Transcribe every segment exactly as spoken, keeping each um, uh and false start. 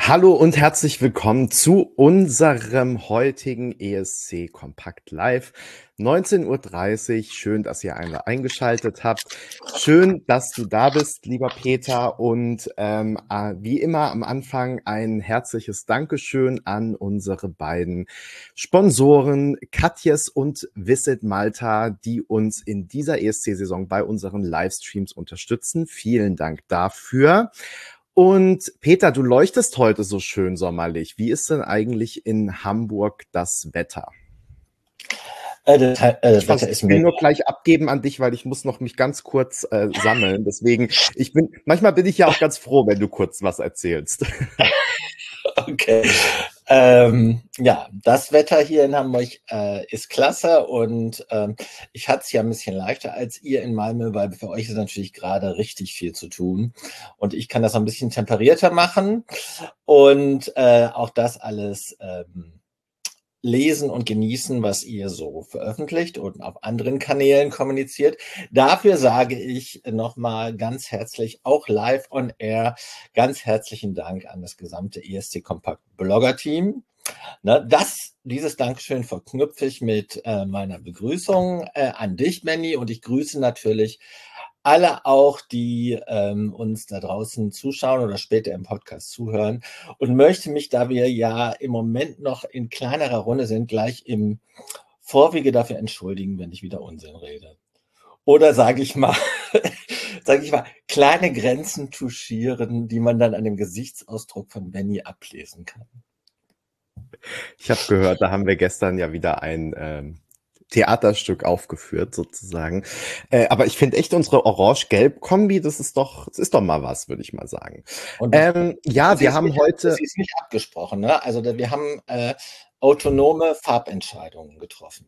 Hallo und herzlich willkommen zu unserem heutigen E S C Kompakt Live. neunzehn Uhr dreißig. Schön, dass ihr einmal eingeschaltet habt. Schön, dass du da bist, lieber Peter. Und ähm, äh, wie immer am Anfang ein herzliches Dankeschön an unsere beiden Sponsoren Katjes und Visit Malta, die uns in dieser E S C-Saison bei unseren Livestreams unterstützen. Vielen Dank dafür. Und Peter, du leuchtest heute so schön sommerlich. Wie ist denn eigentlich in Hamburg das Wetter? Äh, das, äh, das Ich, Wetter ich ist will mega. nur gleich abgeben an dich, weil ich muss noch mich ganz kurz äh, sammeln. Deswegen, ich bin, manchmal bin ich ja auch ganz froh, wenn du kurz was erzählst. Okay. Ähm, ja, das Wetter hier in Hamburg äh, ist klasse und ähm, ich hatte es ja ein bisschen leichter als ihr in Malmö, weil für euch ist natürlich gerade richtig viel zu tun und ich kann das noch ein bisschen temperierter machen und äh, auch das alles ähm, lesen und genießen, was ihr so veröffentlicht und auf anderen Kanälen kommuniziert. Dafür sage ich nochmal ganz herzlich, auch live on air, ganz herzlichen Dank an das gesamte E S C Kompakt Blogger Team. Ne, das, dieses Dankeschön verknüpfe ich mit äh, meiner Begrüßung äh, an dich, Benny, und ich grüße natürlich alle auch, die ähm, uns da draußen zuschauen oder später im Podcast zuhören und möchte mich, da wir ja im Moment noch in kleinerer Runde sind, gleich im Vorwege dafür entschuldigen, wenn ich wieder Unsinn rede. Oder sage ich mal, sage ich mal, kleine Grenzen touchieren, die man dann an dem Gesichtsausdruck von Benny ablesen kann. Ich habe gehört, da haben wir gestern ja wieder ein ähm, Theaterstück aufgeführt, sozusagen. Äh, aber ich finde echt unsere Orange-Gelb-Kombi, das ist doch, das ist doch mal was, würde ich mal sagen. Und Ähm, ja, wir haben nicht, heute. sie ist nicht abgesprochen, ne? Also wir haben äh, autonome Farbentscheidungen getroffen.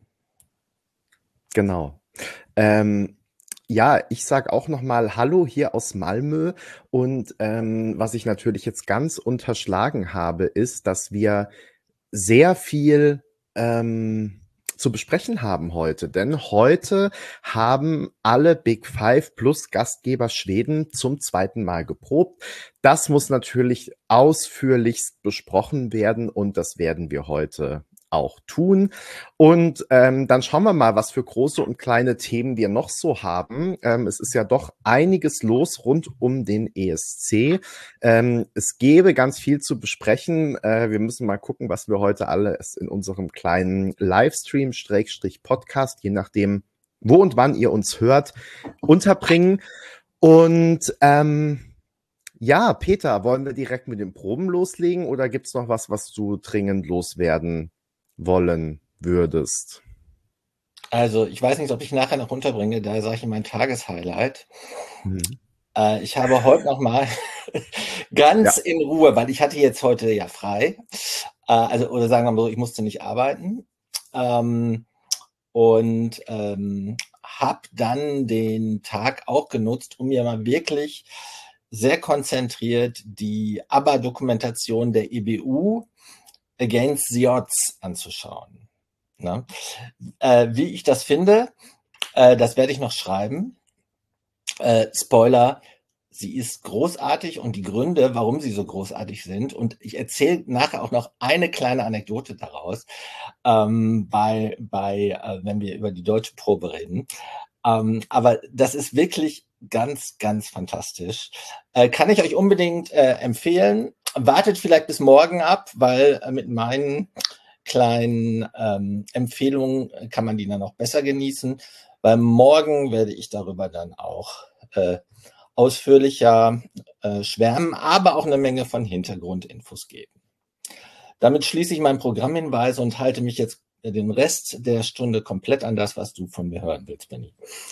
Genau. Ähm, ja, ich sag auch noch mal Hallo hier aus Malmö und ähm, was ich natürlich jetzt ganz unterschlagen habe, ist, dass wir sehr viel ähm, zu besprechen haben heute, denn heute haben alle Big Five plus Gastgeber Schweden zum zweiten Mal geprobt. Das muss natürlich ausführlichst besprochen werden und das werden wir heute auch tun. Und ähm, dann schauen wir mal, was für große und kleine Themen wir noch so haben. Ähm, es ist ja doch einiges los rund um den E S C. Ähm, es gäbe ganz viel zu besprechen. Äh, wir müssen mal gucken, was wir heute alles in unserem kleinen Livestream, Schrägstrich Podcast, je nachdem, wo und wann ihr uns hört, unterbringen. Und ähm, ja, Peter, wollen wir direkt mit den Proben loslegen oder gibt's noch was, was du dringend loswerden wollen würdest? Also ich weiß nicht, ob ich nachher noch unterbringe, da sage ich mein Tageshighlight. Mhm. Äh, ich habe heute noch mal ganz Ja. in Ruhe, weil ich hatte jetzt heute ja frei, äh, also oder sagen wir mal so, ich musste nicht arbeiten ähm, und ähm, habe dann den Tag auch genutzt, um mir mal wirklich sehr konzentriert die ABBA-Dokumentation der E B U Against the Odds anzuschauen. Ne? Äh, wie ich das finde, äh, das werde ich noch schreiben. Äh, Spoiler, sie ist großartig und die Gründe, warum sie so großartig sind. Und ich erzähle nachher auch noch eine kleine Anekdote daraus, ähm, bei, bei äh, wenn wir über die deutsche Probe reden. Ähm, aber das ist wirklich ganz, ganz fantastisch. Äh, kann ich euch unbedingt äh, empfehlen. Wartet vielleicht bis morgen ab, weil äh, mit meinen kleinen ähm, Empfehlungen kann man die dann auch besser genießen. Weil morgen werde ich darüber dann auch äh, ausführlicher äh, schwärmen, aber auch eine Menge von Hintergrundinfos geben. Damit schließe ich meinen Programmhinweis und halte mich jetzt den Rest der Stunde komplett an das, was du von mir hören willst, Benny.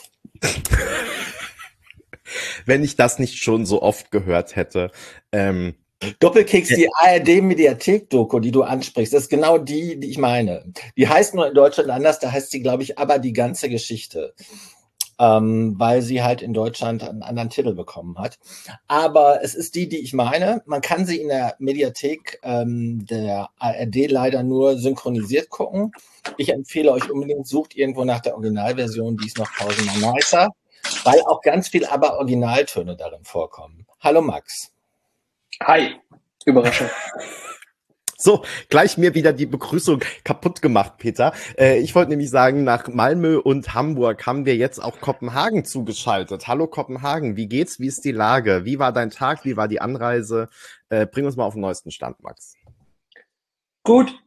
Wenn ich das nicht schon so oft gehört hätte. Ähm, Doppelkeks, die A R D-Mediathek-Doku, die du ansprichst, das ist genau die, die ich meine. Die heißt nur in Deutschland anders, da heißt sie, glaube ich, aber die ganze Geschichte. Ähm, weil sie halt in Deutschland einen anderen Titel bekommen hat. Aber es ist die, die ich meine. Man kann sie in der Mediathek ähm, der A R D leider nur synchronisiert gucken. Ich empfehle euch unbedingt, sucht irgendwo nach der Originalversion, die ist noch tausendmal nicer, weil auch ganz viel aber Originaltöne darin vorkommen. Hallo Max. Hi. Überraschung. So, gleich mir wieder die Begrüßung kaputt gemacht, Peter. Äh, ich wollte nämlich sagen, nach Malmö und Hamburg haben wir jetzt auch Kopenhagen zugeschaltet. Hallo Kopenhagen, wie geht's? Wie ist die Lage? Wie war dein Tag? Wie war die Anreise? Äh, bring uns mal auf den neuesten Stand, Max. Gut.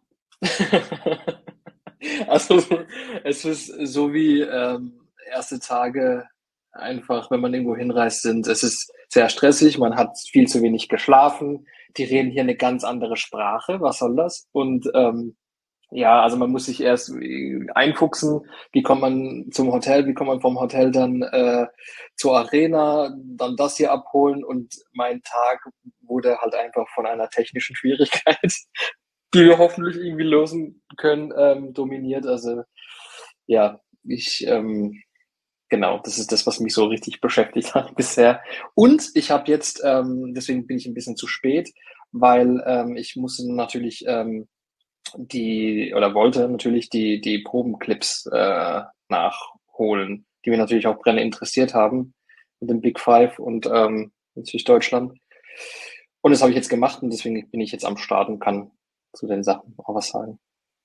Also es ist so wie ähm, erste Tage einfach, wenn man irgendwo hinreist, sind. Es ist sehr stressig, man hat viel zu wenig geschlafen. Die reden hier eine ganz andere Sprache. Was soll das? Und ähm, ja, also man muss sich erst einfuchsen, wie kommt man zum Hotel, wie kommt man vom Hotel dann äh, zur Arena, dann das hier abholen und mein Tag wurde halt einfach von einer technischen Schwierigkeit, die wir hoffentlich irgendwie lösen können, ähm, dominiert. Also ja, ich ähm, genau, das ist das, was mich so richtig beschäftigt hat bisher. Und ich habe jetzt, ähm, deswegen bin ich ein bisschen zu spät, weil ähm, ich musste natürlich ähm, die oder wollte natürlich die die Probenclips äh, nachholen, die mich natürlich auch brennend interessiert haben mit dem Big Five und ähm, natürlich Deutschland. Und das habe ich jetzt gemacht und deswegen bin ich jetzt am Start und kann zu den Sachen auch was sagen.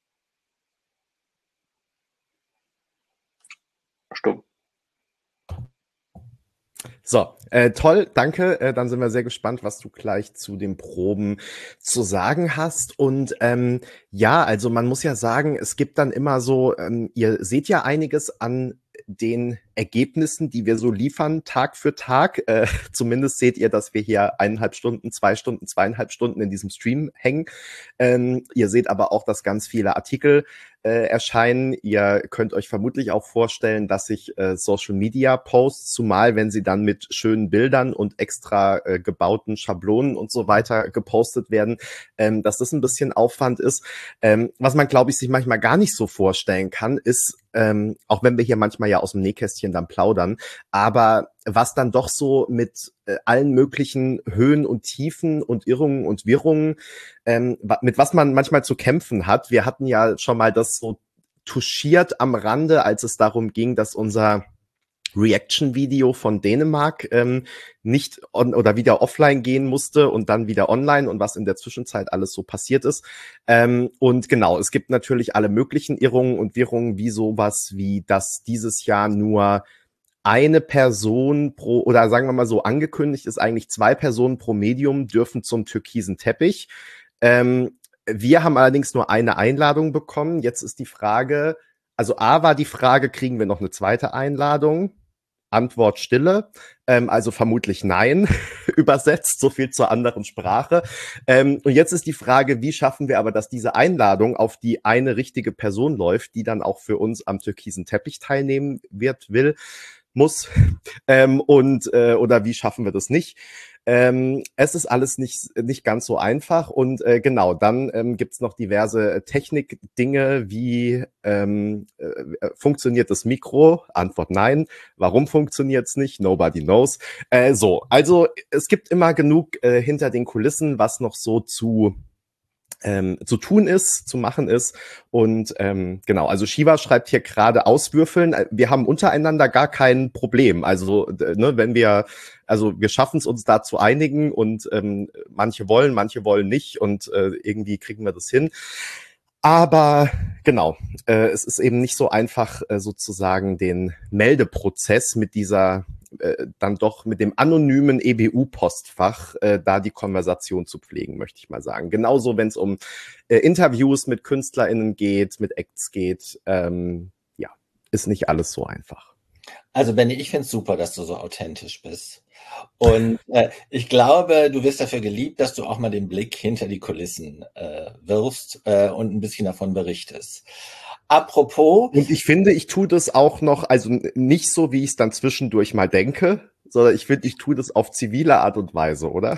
Stumm. So, äh, toll, danke. Äh, dann sind wir sehr gespannt, was du gleich zu den Proben zu sagen hast. Und ähm, ja, also man muss ja sagen, es gibt dann immer so, ähm, ihr seht ja einiges an den Ergebnissen, die wir so liefern, Tag für Tag. Äh, zumindest seht ihr, dass wir hier eineinhalb Stunden, zwei Stunden, zweieinhalb Stunden in diesem Stream hängen. Ähm, ihr seht aber auch, dass ganz viele Artikel äh, erscheinen. Ihr könnt euch vermutlich auch vorstellen, dass sich äh, Social Media Posts, zumal wenn sie dann mit schönen Bildern und extra äh, gebauten Schablonen und so weiter gepostet werden, ähm, dass das ein bisschen Aufwand ist. Ähm, was man, glaube ich, sich manchmal gar nicht so vorstellen kann, ist, ähm, auch wenn wir hier manchmal ja aus dem Nähkästchen dann plaudern, aber was dann doch so mit äh, allen möglichen Höhen und Tiefen und Irrungen und Wirrungen, ähm, mit was man manchmal zu kämpfen hat. Wir hatten ja schon mal das so touchiert am Rande, als es darum ging, dass unser Reaction-Video von Dänemark ähm, nicht on oder wieder offline gehen musste und dann wieder online und was in der Zwischenzeit alles so passiert ist. Ähm, und genau, es gibt natürlich alle möglichen Irrungen und Wirrungen, wie sowas, wie dass dieses Jahr nur eine Person pro, oder sagen wir mal so, angekündigt ist eigentlich zwei Personen pro Medium dürfen zum türkisen Teppich. Ähm, wir haben allerdings nur eine Einladung bekommen. Jetzt ist die Frage, also A war die Frage, kriegen wir noch eine zweite Einladung? Antwort Stille, ähm, also vermutlich nein, übersetzt, so viel zur anderen Sprache. Ähm, und jetzt ist die Frage, wie schaffen wir aber, dass diese Einladung auf die eine richtige Person läuft, die dann auch für uns am türkisen Teppich teilnehmen wird, will, muss, ähm, und äh, oder wie schaffen wir das nicht? Ähm, es ist alles nicht nicht ganz so einfach und äh, genau, dann ähm, gibt's noch diverse Technik-Dinge, wie ähm, äh, funktioniert das Mikro? Antwort nein. Warum funktioniert's nicht? Nobody knows. Äh, so, also es gibt immer genug äh, hinter den Kulissen, was noch so zu Ähm, zu tun ist, zu machen ist. Und ähm, genau, also Shiva schreibt hier gerade auswürfeln. Wir haben untereinander gar kein Problem. Also ne, wenn wir, also wir schaffen es uns da zu einigen und ähm, manche wollen, manche wollen nicht und äh, irgendwie kriegen wir das hin. Aber genau, äh, es ist eben nicht so einfach, äh, sozusagen den Meldeprozess mit dieser äh, dann doch mit dem anonymen E B U-Postfach äh, da die Konversation zu pflegen, möchte ich mal sagen. Genauso, wenn es um äh, Interviews mit KünstlerInnen geht, mit Acts geht, ähm, ja, ist nicht alles so einfach. Also Benny, ich finde es super, dass du so authentisch bist. Und äh, ich glaube, du wirst dafür geliebt, dass du auch mal den Blick hinter die Kulissen äh, wirfst äh, und ein bisschen davon berichtest. Apropos. Und ich finde, ich tue das auch noch, also nicht so, wie ich es dann zwischendurch mal denke, sondern ich finde, ich tue das auf zivile Art und Weise, oder?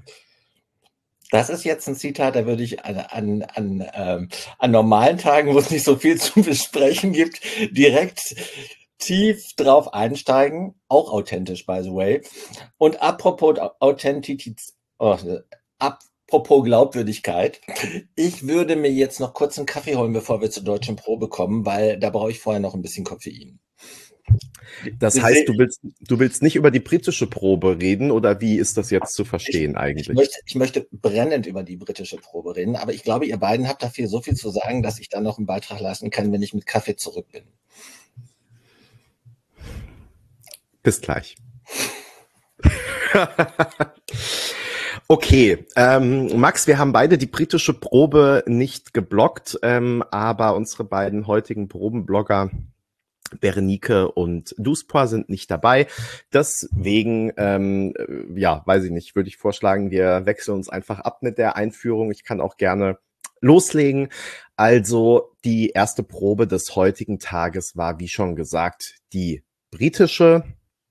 Das ist jetzt ein Zitat, da würde ich an, an, an, ähm, an normalen Tagen, wo es nicht so viel zu besprechen gibt, direkt tief drauf einsteigen. Auch authentisch, by the way. Und apropos Authentizität, oh, apropos Glaubwürdigkeit, ich würde mir jetzt noch kurz einen Kaffee holen, bevor wir zur deutschen Probe kommen, weil da brauche ich vorher noch ein bisschen Koffein. Das heißt, du willst, du willst nicht über die britische Probe reden, oder wie ist das jetzt zu verstehen ich, eigentlich? Ich möchte, ich möchte brennend über die britische Probe reden, aber ich glaube, ihr beiden habt dafür so viel zu sagen, dass ich dann noch einen Beitrag leisten kann, wenn ich mit Kaffee zurück bin. Bis gleich. Okay, ähm, Max, wir haben beide die britische Probe nicht geblockt, ähm, aber unsere beiden heutigen Probenblogger Berenike und Duspoir sind nicht dabei. Deswegen, ähm, ja, weiß ich nicht, würde ich vorschlagen, wir wechseln uns einfach ab mit der Einführung. Ich kann auch gerne loslegen. Also die erste Probe des heutigen Tages war, wie schon gesagt, die britische.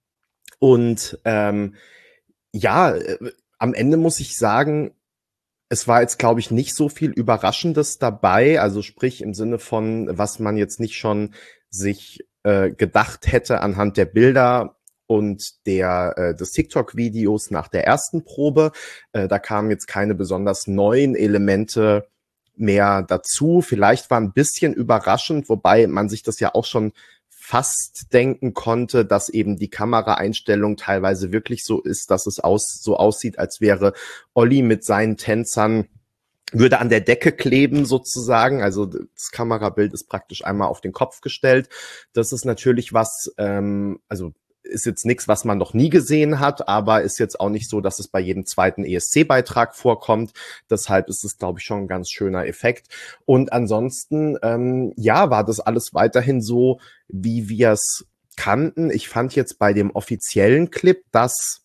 Und ähm, ja, äh, am Ende muss ich sagen, es war jetzt, glaube ich, nicht so viel Überraschendes dabei. Also sprich im Sinne von, was man jetzt nicht schon sich äh, gedacht hätte anhand der Bilder und der äh, des TikTok-Videos nach der ersten Probe. Äh, da kamen jetzt keine besonders neuen Elemente mehr dazu. Vielleicht war ein bisschen überraschend, wobei man sich das ja auch schon fast denken konnte, dass eben die Kameraeinstellung teilweise wirklich so ist, dass es aus, so aussieht, als wäre Olli mit seinen Tänzern, würde an der Decke kleben sozusagen. Also das Kamerabild ist praktisch einmal auf den Kopf gestellt. Das ist natürlich was, ähm, also ist jetzt nichts, was man noch nie gesehen hat, aber ist jetzt auch nicht so, dass es bei jedem zweiten E S C-Beitrag vorkommt. Deshalb ist es, glaube ich, schon ein ganz schöner Effekt. Und ansonsten, ähm, ja, war das alles weiterhin so, wie wir es kannten. Ich fand jetzt bei dem offiziellen Clip, dass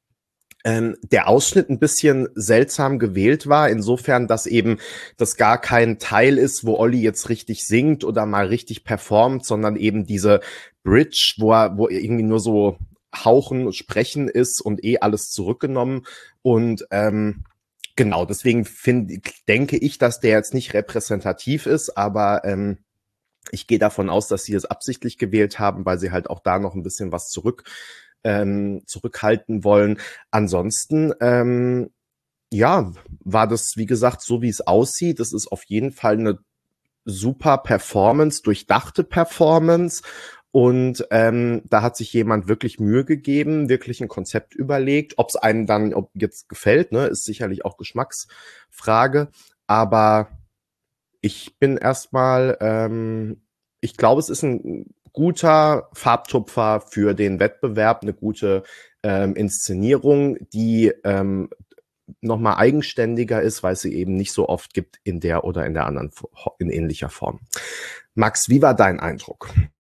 ähm, der Ausschnitt ein bisschen seltsam gewählt war, insofern, dass eben das gar kein Teil ist, wo Olli jetzt richtig singt oder mal richtig performt, sondern eben diese Bridge, wo er, wo irgendwie nur so Hauchen und Sprechen ist und eh alles zurückgenommen. Und ähm, genau, deswegen finde, denke ich, dass der jetzt nicht repräsentativ ist, aber ähm, ich gehe davon aus, dass sie es absichtlich gewählt haben, weil sie halt auch da noch ein bisschen was zurück ähm, zurückhalten wollen. Ansonsten, ähm, ja, war das, wie gesagt, so wie es aussieht. Es ist auf jeden Fall eine super Performance, durchdachte Performance. Und ähm, da hat sich jemand wirklich Mühe gegeben, wirklich ein Konzept überlegt. Ob es einem dann ob jetzt gefällt, ne, ist sicherlich auch Geschmacksfrage. Aber ich bin erstmal, ähm, ich glaube, es ist ein guter Farbtupfer für den Wettbewerb, eine gute ähm, Inszenierung, die ähm, nochmal eigenständiger ist, weil es sie eben nicht so oft gibt in der oder in der anderen, in ähnlicher Form. Max, wie war dein Eindruck?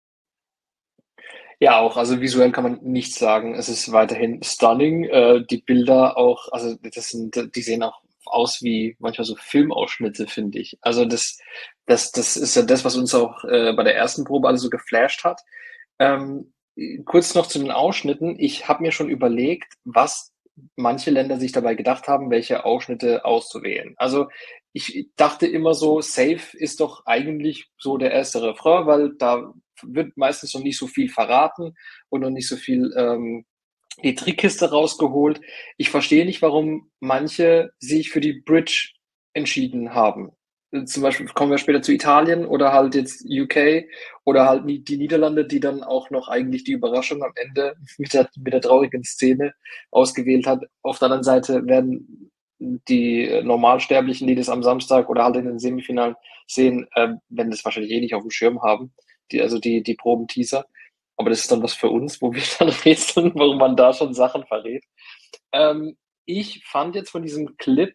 Ja, auch. Also visuell kann man nichts sagen. Es ist weiterhin stunning. Äh, die Bilder auch, also das sind, die sehen auch aus wie manchmal so Filmausschnitte, finde ich. Also das, das, das ist ja das, was uns auch äh, bei der ersten Probe alle so geflasht hat. Ähm, kurz noch zu den Ausschnitten. Ich habe mir schon überlegt, was manche Länder sich dabei gedacht haben, welche Ausschnitte auszuwählen. Also ich dachte immer so, Safe ist doch eigentlich so der erste Refrain, weil da wird meistens noch nicht so viel verraten und noch nicht so viel ähm, die Trickkiste rausgeholt. Ich verstehe nicht, warum manche sich für die Bridge entschieden haben. Zum Beispiel kommen wir später zu Italien oder halt jetzt U K oder halt die Niederlande, die dann auch noch eigentlich die Überraschung am Ende mit der, mit der traurigen Szene ausgewählt hat. Auf der anderen Seite werden die Normalsterblichen, die das am Samstag oder halt in den Semifinalen sehen, äh, werden das wahrscheinlich eh nicht auf dem Schirm haben. Die, also die, die Probenteaser. Aber das ist dann was für uns, wo wir dann rätseln, warum man da schon Sachen verrät. Ähm, ich fand jetzt von diesem Clip,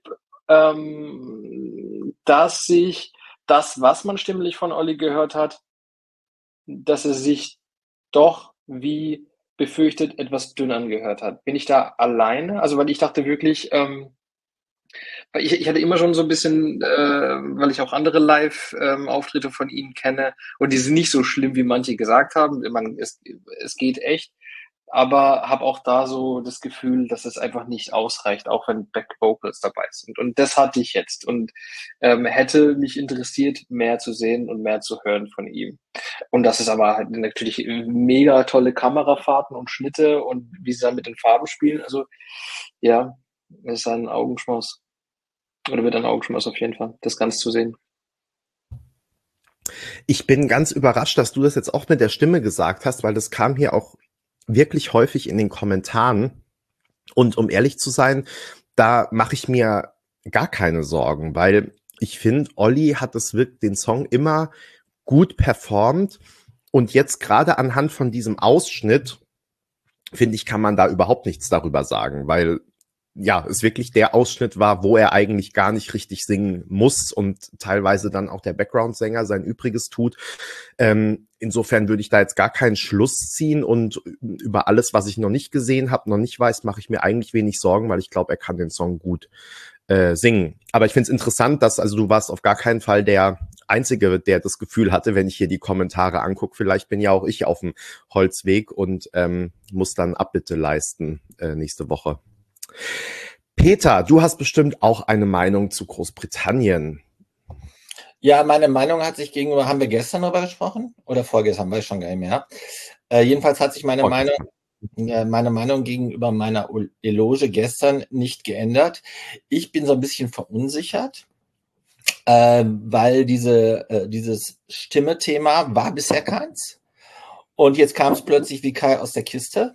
ähm, dass sich das, was man stimmlich von Olli gehört hat, dass er sich doch wie befürchtet etwas dünn angehört hat. Bin ich da alleine? Also, weil ich dachte wirklich, ähm, weil ich, ich hatte immer schon so ein bisschen, äh, weil ich auch andere Live-Auftritte ähm, von ihm kenne und die sind nicht so schlimm, wie manche gesagt haben. Man, es, es geht echt, aber habe auch da so das Gefühl, dass es einfach nicht ausreicht, auch wenn Back-Vocals dabei sind. Und das hatte ich jetzt und ähm, hätte mich interessiert, mehr zu sehen und mehr zu hören von ihm. Und das ist aber halt natürlich mega tolle Kamerafahrten und Schnitte und wie sie dann mit den Farben spielen. Also ja, ist ein Augenschmaus. Oder wird ein Augenschmaus auf jeden Fall, das Ganze zu sehen. Ich bin ganz überrascht, dass du das jetzt auch mit der Stimme gesagt hast, weil das kam hier auch wirklich häufig in den Kommentaren. Und um ehrlich zu sein, da mache ich mir gar keine Sorgen, weil ich finde, Olli hat das wirklich den Song immer gut performt. Und jetzt gerade anhand von diesem Ausschnitt, finde ich, kann man da überhaupt nichts darüber sagen, weil ja, es wirklich der Ausschnitt war, wo er eigentlich gar nicht richtig singen muss und teilweise dann auch der Background-Sänger sein Übriges tut. Ähm, insofern würde ich da jetzt gar keinen Schluss ziehen und über alles, was ich noch nicht gesehen habe, noch nicht weiß, mache ich mir eigentlich wenig Sorgen, weil ich glaube, er kann den Song gut äh, singen. Aber ich finde es interessant, dass, also du warst auf gar keinen Fall der Einzige, der das Gefühl hatte, wenn ich hier die Kommentare angucke, vielleicht bin ja auch ich auf dem Holzweg und ähm, muss dann Abbitte leisten äh, nächste Woche. Peter, du hast bestimmt auch eine Meinung zu Großbritannien. Ja, meine Meinung hat sich gegenüber, haben wir gestern darüber gesprochen? Oder vorgestern, weiß ich schon gar nicht mehr. Äh, jedenfalls hat sich meine Meinung, äh, meine Meinung gegenüber meiner Eloge gestern nicht geändert. Ich bin so ein bisschen verunsichert, äh, weil diese, äh, dieses Stimme-Thema war bisher keins. Und jetzt kam es plötzlich wie Kai aus der Kiste.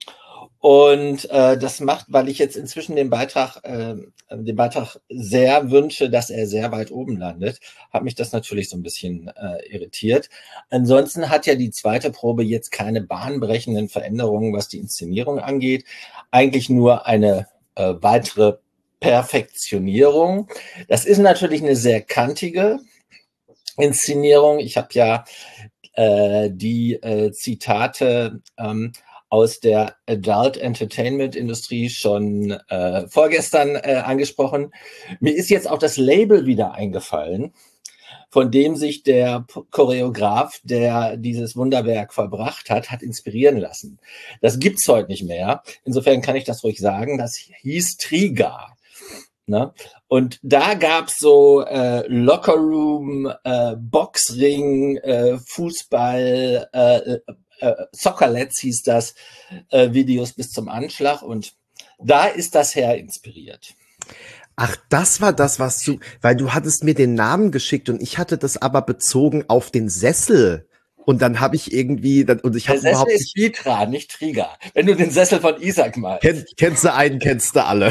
Und äh, das macht, weil ich jetzt inzwischen den Beitrag, äh, den Beitrag sehr wünsche, dass er sehr weit oben landet, hat mich das natürlich so ein bisschen äh, irritiert. Ansonsten hat ja die zweite Probe jetzt keine bahnbrechenden Veränderungen, was die Inszenierung angeht. Eigentlich nur eine äh, weitere Perfektionierung. Das ist natürlich eine sehr kantige Inszenierung. Ich habe ja äh, die äh, Zitate ähm, aus der Adult Entertainment Industrie schon äh, vorgestern äh, angesprochen. Mir ist jetzt auch das Label wieder eingefallen, von dem sich der Choreograf, der dieses Wunderwerk verbracht hat, hat inspirieren lassen. Das gibt's heute nicht mehr. Insofern kann ich das ruhig sagen. Das hieß Triga. Ne? Und da gab's so äh, Lockerroom, äh, Boxring, äh, Fußball, äh, äh, Soccerlets hieß das, äh, Videos bis zum Anschlag. Und da ist das her inspiriert. Ach, das war das, was du, weil du hattest mir den Namen geschickt und ich hatte das aber bezogen auf den Sessel. Und dann habe ich irgendwie, und ich habe überhaupt nicht... Der Sessel ist Vitra, nicht Triga. Wenn du den Sessel von Isaac meinst. Kenn, kennst du einen, kennst du alle.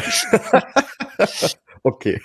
Okay.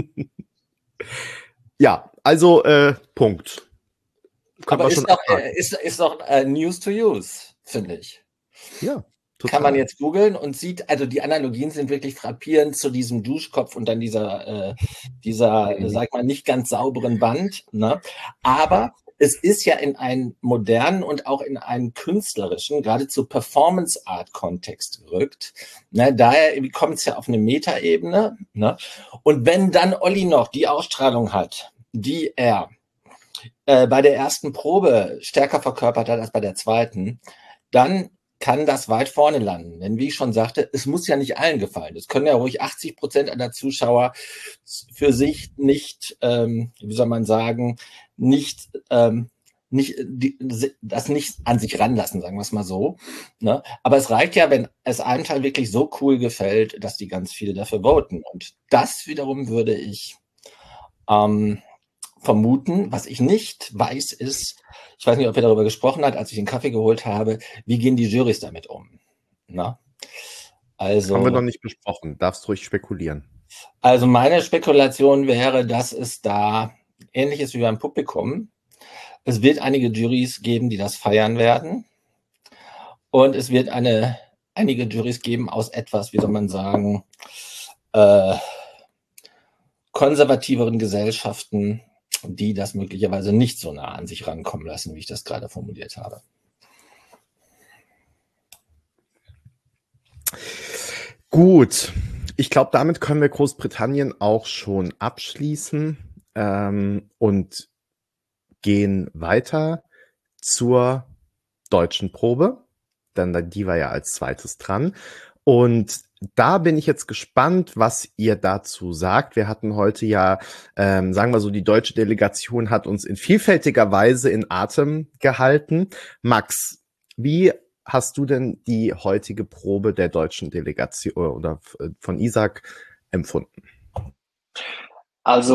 Ja, also äh, Punkt. Können Aber ist doch, äh, ist, ist doch äh, News to Use, finde ich. Ja. Total. Kann man jetzt googeln und sieht, also die Analogien sind wirklich frappierend zu diesem Duschkopf und dann dieser, äh, dieser, mhm. sag mal, nicht ganz sauberen Wand. Ne? Aber es ist ja in einen modernen und auch in einen künstlerischen, geradezu Performance-Art-Kontext gerückt. Ne? Daher kommt es ja auf eine Metaebene. Ne? Und wenn dann Olli noch die Ausstrahlung hat, die er äh, bei der ersten Probe stärker verkörpert hat als bei der zweiten, dann kann das weit vorne landen. Denn wie ich schon sagte, es muss ja nicht allen gefallen. Es können ja ruhig achtzig Prozent aller Zuschauer für sich nicht, ähm, wie soll man sagen, nicht, ähm, nicht die, das nicht an sich ranlassen, sagen wir es mal so. Ne? Aber es reicht ja, wenn es einem Teil wirklich so cool gefällt, dass die ganz viele dafür voten. Und das wiederum würde ich ähm, vermuten. Was ich nicht weiß, ist, ich weiß nicht, ob ihr darüber gesprochen habt, als ich den Kaffee geholt habe, wie gehen die Jurys damit um? Na? Also, haben wir noch nicht besprochen, darfst ruhig spekulieren. Also meine Spekulation wäre, dass es da ähnlich ist wie beim Publikum. Es wird einige Jurys geben, die das feiern werden. Und es wird eine, einige Jurys geben aus etwas, wie soll man sagen, äh, konservativeren Gesellschaften, die das möglicherweise nicht so nah an sich rankommen lassen, wie ich das gerade formuliert habe. Gut, ich glaube, damit können wir Großbritannien auch schon abschließen ähm, und gehen weiter zur deutschen Probe, denn die war ja als zweites dran. Und da bin ich jetzt gespannt, was ihr dazu sagt. Wir hatten heute ja, ähm, sagen wir so, die deutsche Delegation hat uns in vielfältiger Weise in Atem gehalten. Max, wie hast du denn die heutige Probe der deutschen Delegation oder von Isaac empfunden? Also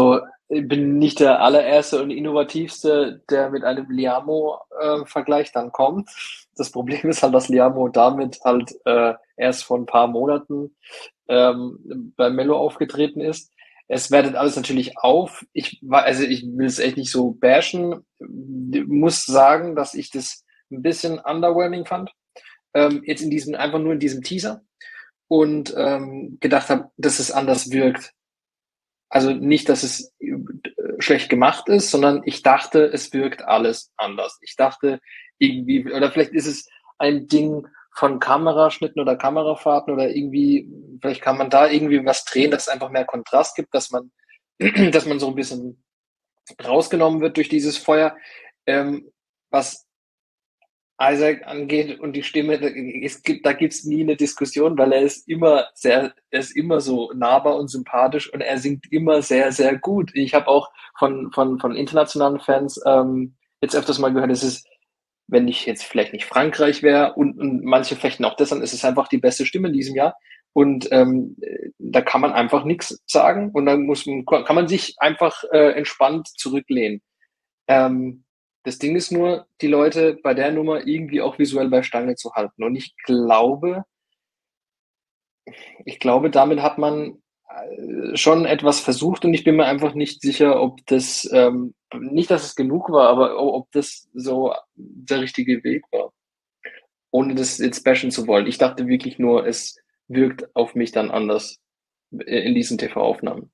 ich bin nicht der allererste und innovativste, der mit einem Liamo-Vergleich dann kommt. Das Problem ist halt, dass Liamo damit halt äh, erst vor ein paar Monaten ähm, bei Mello aufgetreten ist. Es wertet alles natürlich auf. Ich war, also ich will es echt nicht so bashen. Ich muss sagen, dass ich das ein bisschen underwhelming fand. Ähm, jetzt in diesem, einfach nur in diesem Teaser. Und ähm, gedacht habe, dass es anders wirkt. Also nicht, dass es schlecht gemacht ist, sondern ich dachte, es wirkt alles anders. Ich dachte irgendwie, oder vielleicht ist es ein Ding von Kameraschnitten oder Kamerafahrten oder irgendwie, vielleicht kann man da irgendwie was drehen, dass es einfach mehr Kontrast gibt, dass man, dass man so ein bisschen rausgenommen wird durch dieses Feuer. Ähm, was Isaac angeht und die Stimme, es gibt, da gibt's nie eine Diskussion, weil er ist immer sehr, er ist immer so nahbar und sympathisch und er singt immer sehr, sehr gut. Ich habe auch von, von, von internationalen Fans ähm, jetzt öfters mal gehört, es ist, wenn ich jetzt vielleicht nicht Frankreich wäre und, und manche fechten auch das an, ist es einfach die beste Stimme in diesem Jahr. Und ähm, da kann man einfach nichts sagen und dann muss man, kann man sich einfach äh, entspannt zurücklehnen. Ähm, Das Ding ist nur, die Leute bei der Nummer irgendwie auch visuell bei Stange zu halten. Und ich glaube, ich glaube, damit hat man äh, schon etwas versucht und ich bin mir einfach nicht sicher, ob das, ähm, nicht, dass es genug war, aber ob das so der richtige Weg war, ohne das jetzt bashen zu wollen. Ich dachte wirklich nur, es wirkt auf mich dann anders in diesen T V-Aufnahmen.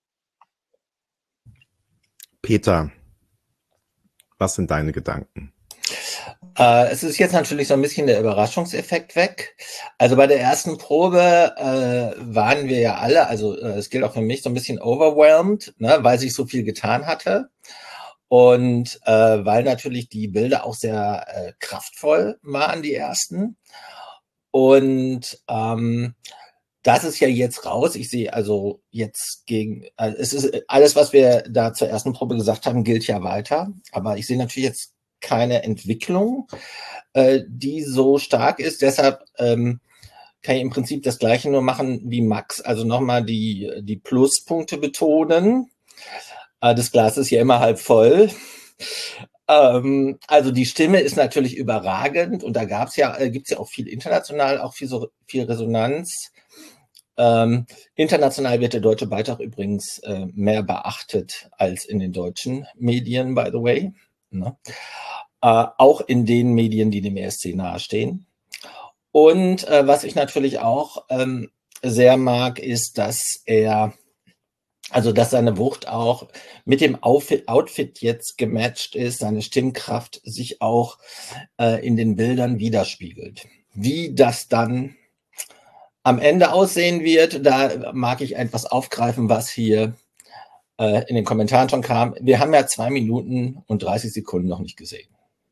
Peter, was sind deine Gedanken? Äh, es ist jetzt natürlich so ein bisschen der Überraschungseffekt weg. Also bei der ersten Probe äh, waren wir ja alle, also äh, es gilt auch für mich, so ein bisschen overwhelmed, ne, weil sich so viel getan hatte. Und äh, weil natürlich die Bilder auch sehr äh, kraftvoll waren, die ersten. Und ähm, das ist ja jetzt raus. Ich sehe also jetzt gegen, also es ist alles, was wir da zur ersten Probe gesagt haben, gilt ja weiter. Aber ich sehe natürlich jetzt keine Entwicklung, äh, die so stark ist. Deshalb ähm, kann ich im Prinzip das Gleiche nur machen wie Max. Also nochmal die, die Pluspunkte betonen. Äh, das Glas ist ja immer halb voll. Ähm, also die Stimme ist natürlich überragend und da gab's ja, äh, gibt's ja auch viel international, auch viel, so, viel Resonanz. Ähm, international wird der deutsche Beitrag übrigens äh, mehr beachtet als in den deutschen Medien, by the way. Ne? Äh, auch in den Medien, die dem E S C nahestehen. Und äh, was ich natürlich auch ähm, sehr mag, ist, dass er, also dass seine Wucht auch mit dem Outfit, Outfit jetzt gematcht ist, seine Stimmkraft sich auch äh, in den Bildern widerspiegelt. Wie das dann am Ende aussehen wird, da mag ich etwas aufgreifen, was hier äh, in den Kommentaren schon kam. Wir haben ja zwei Minuten und dreißig Sekunden noch nicht gesehen.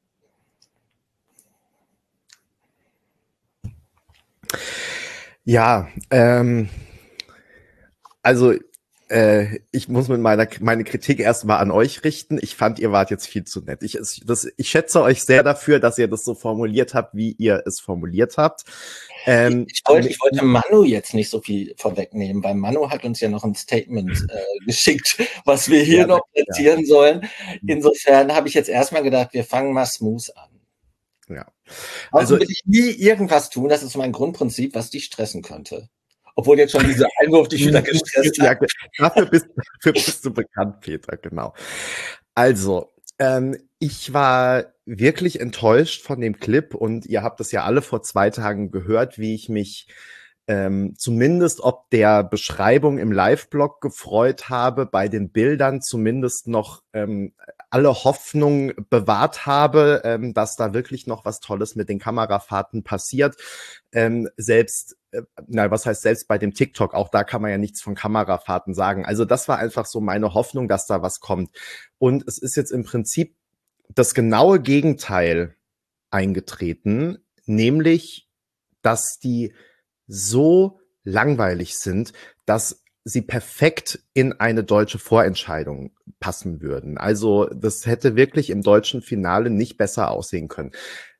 Ja, ähm, also äh, ich muss mit meiner meine Kritik erstmal an euch richten. Ich fand, ihr wart jetzt viel zu nett. Ich, das, ich schätze euch sehr dafür, dass ihr das so formuliert habt, wie ihr es formuliert habt. Ähm, ich, wollte, ich wollte Manu jetzt nicht so viel vorwegnehmen, weil Manu hat uns ja noch ein Statement äh, geschickt, was wir hier ja, noch platzieren ja. sollen. Insofern habe ich jetzt erstmal gedacht, wir fangen mal smooth an. Ja. Also will ich nie irgendwas tun, das ist mein Grundprinzip, was dich stressen könnte. Obwohl jetzt schon dieser Einwurf dich wieder gestresst hat. Dafür bist, dafür bist du bekannt, Peter, genau. Also, ähm, ich war wirklich enttäuscht von dem Clip und ihr habt das ja alle vor zwei Tagen gehört, wie ich mich ähm, zumindest ob der Beschreibung im Live-Blog gefreut habe, bei den Bildern zumindest noch ähm, alle Hoffnung bewahrt habe, ähm, dass da wirklich noch was Tolles mit den Kamerafahrten passiert. Ähm, selbst, äh, na, was heißt selbst bei dem TikTok, auch da kann man ja nichts von Kamerafahrten sagen. Also das war einfach so meine Hoffnung, dass da was kommt. Und es ist jetzt im Prinzip das genaue Gegenteil eingetreten, nämlich, dass die so langweilig sind, dass sie perfekt in eine deutsche Vorentscheidung passen würden. Also das hätte wirklich im deutschen Finale nicht besser aussehen können.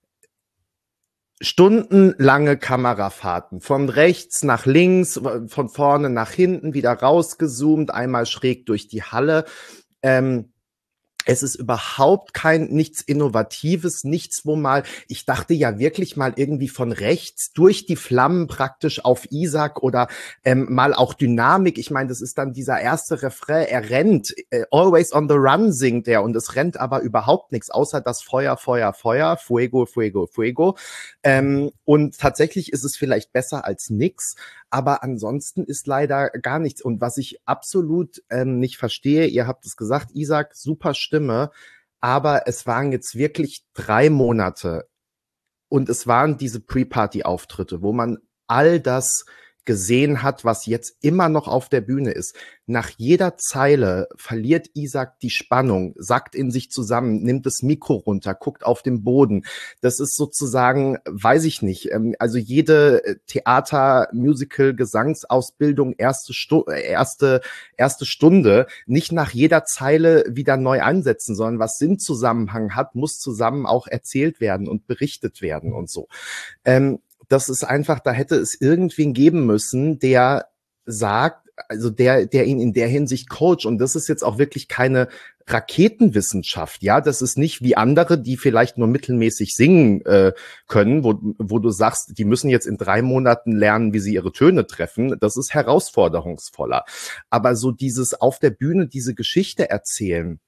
Stundenlange Kamerafahrten, von rechts nach links, von vorne nach hinten, wieder rausgezoomt, einmal schräg durch die Halle. Ähm, Es ist überhaupt kein, nichts Innovatives, nichts, wo mal, ich dachte ja wirklich mal irgendwie von rechts durch die Flammen praktisch auf Isaac oder ähm, mal auch Dynamik. Ich meine, das ist dann dieser erste Refrain, er rennt, äh, always on the run singt er und es rennt aber überhaupt nichts, außer das Feuer, Feuer, Feuer, Fuego, Fuego, Fuego. Ähm, und tatsächlich ist es vielleicht besser als nix, aber ansonsten ist leider gar nichts. Und was ich absolut ähm, nicht verstehe, ihr habt es gesagt, Isaac, super Stimme, aber es waren jetzt wirklich drei Monate und es waren diese Pre-Party-Auftritte, wo man all das gesehen hat, was jetzt immer noch auf der Bühne ist. Nach jeder Zeile verliert Isaac die Spannung, sackt in sich zusammen, nimmt das Mikro runter, guckt auf den Boden. Das ist sozusagen, weiß ich nicht, also jede Theater-, Musical-, Gesangsausbildung, erste, Stu- erste, erste Stunde, nicht nach jeder Zeile wieder neu ansetzen, sondern was Sinnzusammenhang hat, muss zusammen auch erzählt werden und berichtet werden und so. Ähm, das ist einfach, da hätte es irgendwen geben müssen, der sagt, also der, der ihn in der Hinsicht coacht. Und das ist jetzt auch wirklich keine Raketenwissenschaft, ja. Das ist nicht wie andere, die vielleicht nur mittelmäßig singen äh, können, wo, wo du sagst, die müssen jetzt in drei Monaten lernen, wie sie ihre Töne treffen. Das ist herausforderungsvoller. Aber so dieses auf der Bühne diese Geschichte erzählen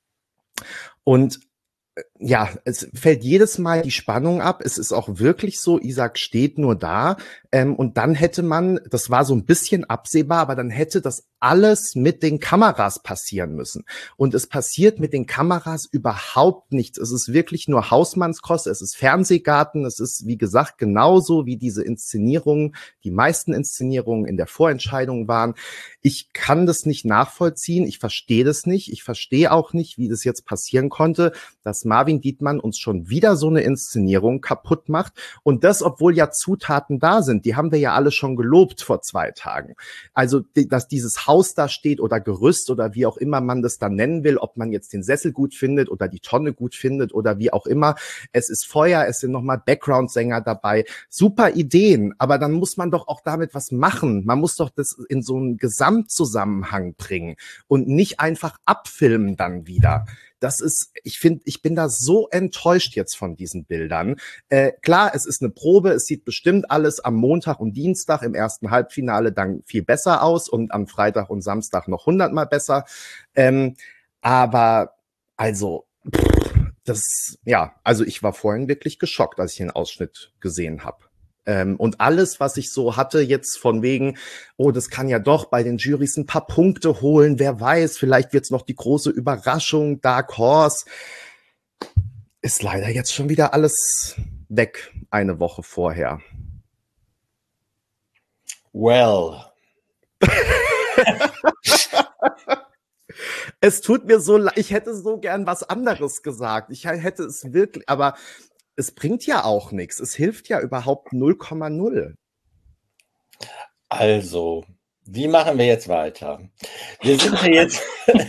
und ja, es fällt jedes Mal die Spannung ab. Es ist auch wirklich so, Isaac steht nur da. Ähm, und dann hätte man, das war so ein bisschen absehbar, aber dann hätte das alles mit den Kameras passieren müssen. Und es passiert mit den Kameras überhaupt nichts. Es ist wirklich nur Hausmannskost, es ist Fernsehgarten, es ist, wie gesagt, genauso wie diese Inszenierungen, die meisten Inszenierungen in der Vorentscheidung waren. Ich kann das nicht nachvollziehen, ich verstehe das nicht. Ich verstehe auch nicht, wie das jetzt passieren konnte, dass Marvin Dietmann uns schon wieder so eine Inszenierung kaputt macht. Und das, obwohl ja Zutaten da sind. Die haben wir ja alle schon gelobt vor zwei Tagen. Also, dass dieses Haus da steht oder Gerüst oder wie auch immer man das dann nennen will, ob man jetzt den Sessel gut findet oder die Tonne gut findet oder wie auch immer. Es ist Feuer, es sind nochmal Background-Sänger dabei. Super Ideen, aber dann muss man doch auch damit was machen. Man muss doch das in so einen Gesamtzusammenhang bringen und nicht einfach abfilmen dann wieder. Das ist, ich finde, ich bin da so enttäuscht jetzt von diesen Bildern. Äh, klar, es ist eine Probe, es sieht bestimmt alles am Montag und Dienstag im ersten Halbfinale dann viel besser aus und am Freitag und Samstag noch hundertmal besser. Ähm, aber also, pff, das, ja, also ich war vorhin wirklich geschockt, als ich den Ausschnitt gesehen habe. Ähm, und alles, was ich so hatte jetzt von wegen, oh, das kann ja doch bei den Jurys ein paar Punkte holen, wer weiß, vielleicht wird's noch die große Überraschung, Dark Horse, ist leider jetzt schon wieder alles weg, eine Woche vorher. Well. Es tut mir so leid, ich hätte so gern was anderes gesagt. Ich hätte es wirklich, aber es bringt ja auch nichts. Es hilft ja überhaupt null Komma null. Also, wie machen wir jetzt weiter? Wir sind ja jetzt,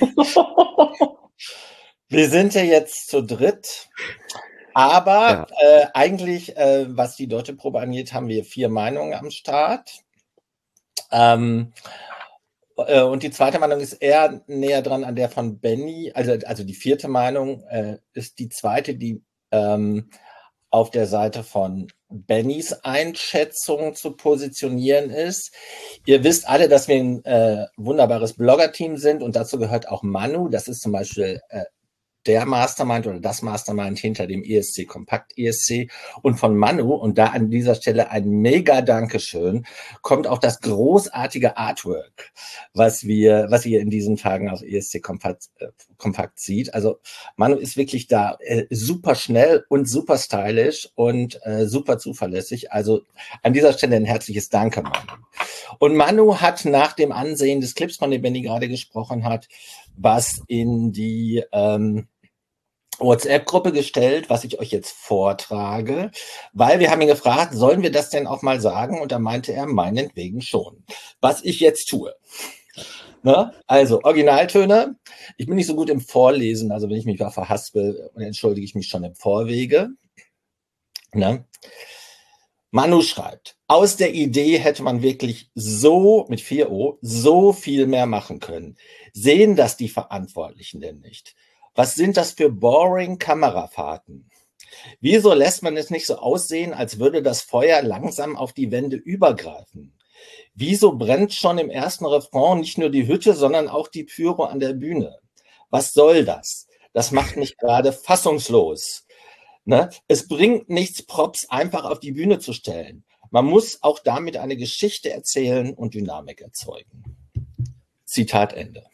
wir sind ja jetzt zu dritt, aber ja. äh, eigentlich, äh, was die deutsche Probe angeht, haben wir vier Meinungen am Start. Ähm, äh, und die zweite Meinung ist eher näher dran an der von Benny. Also, also die vierte Meinung äh, ist die zweite, die ähm, auf der Seite von Bennys Einschätzung zu positionieren ist. Ihr wisst alle, dass wir ein äh, wunderbares Blogger-Team sind und dazu gehört auch Manu. Das ist zum Beispiel äh, der Mastermind oder das Mastermind hinter dem E S C Kompakt E S C. Und von Manu, und da an dieser Stelle ein mega Dankeschön, kommt auch das großartige Artwork, was wir, was ihr in diesen Tagen auf E S C Kompakt, äh, Kompakt sieht. Also Manu ist wirklich da äh, super schnell und super stylisch und äh, super zuverlässig. Also an dieser Stelle ein herzliches Danke, Manu. Und Manu hat nach dem Ansehen des Clips, von dem Benny gerade gesprochen hat, was in die ähm, WhatsApp-Gruppe gestellt, was ich euch jetzt vortrage, weil wir haben ihn gefragt, sollen wir das denn auch mal sagen? Und da meinte er, meinetwegen schon. Was ich jetzt tue. Ne? Also, Originaltöne. Ich bin nicht so gut im Vorlesen, also wenn ich mich mal verhaspel, entschuldige ich mich schon im Vorwege. Ne? Manu schreibt, aus der Idee hätte man wirklich so, mit vier O, so viel mehr machen können. Sehen das die Verantwortlichen denn nicht? Was sind das für boring Kamerafahrten? Wieso lässt man es nicht so aussehen, als würde das Feuer langsam auf die Wände übergreifen? Wieso brennt schon im ersten Refrain nicht nur die Hütte, sondern auch die Pyro an der Bühne? Was soll das? Das macht mich gerade fassungslos. Ne? Es bringt nichts, Props einfach auf die Bühne zu stellen. Man muss auch damit eine Geschichte erzählen und Dynamik erzeugen. Zitat Ende.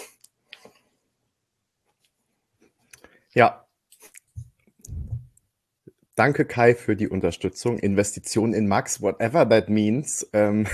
Ja. Danke, Kai, für die Unterstützung. Investition in Max, whatever that means. Ähm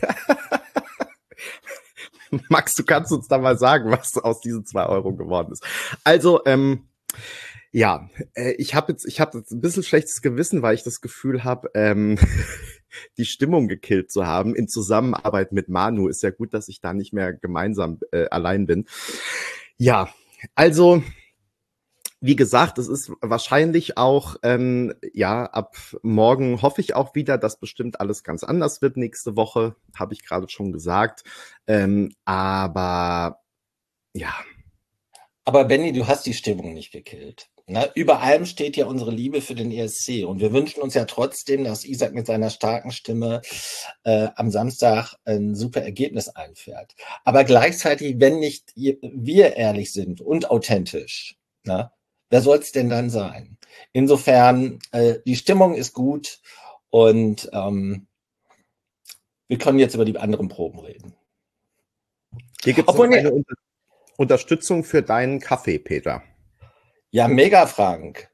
Max, du kannst uns da mal sagen, was aus diesen zwei Euro geworden ist. Also, ähm, ja, äh, ich habe jetzt, ich habe jetzt ein bisschen schlechtes Gewissen, weil ich das Gefühl habe, ähm, die Stimmung gekillt zu haben in Zusammenarbeit mit Manu. Ist ja gut, dass ich da nicht mehr gemeinsam äh, allein bin. Ja, also wie gesagt, es ist wahrscheinlich auch, ähm, ja, ab morgen hoffe ich auch wieder, dass bestimmt alles ganz anders wird nächste Woche, habe ich gerade schon gesagt. Ähm, aber ja. Aber Benni, du hast die Stimmung nicht gekillt. Ne? Über allem steht ja unsere Liebe für den E S C. Und wir wünschen uns ja trotzdem, dass Isaac mit seiner starken Stimme äh, am Samstag ein super Ergebnis einfährt. Aber gleichzeitig, wenn nicht wir ehrlich sind und authentisch, ne? Wer soll es denn dann sein? Insofern, äh, die Stimmung ist gut und ähm, wir können jetzt über die anderen Proben reden. Hier gibt es noch eine Unter- Unterstützung für deinen Kaffee, Peter. Ja, mega, Frank.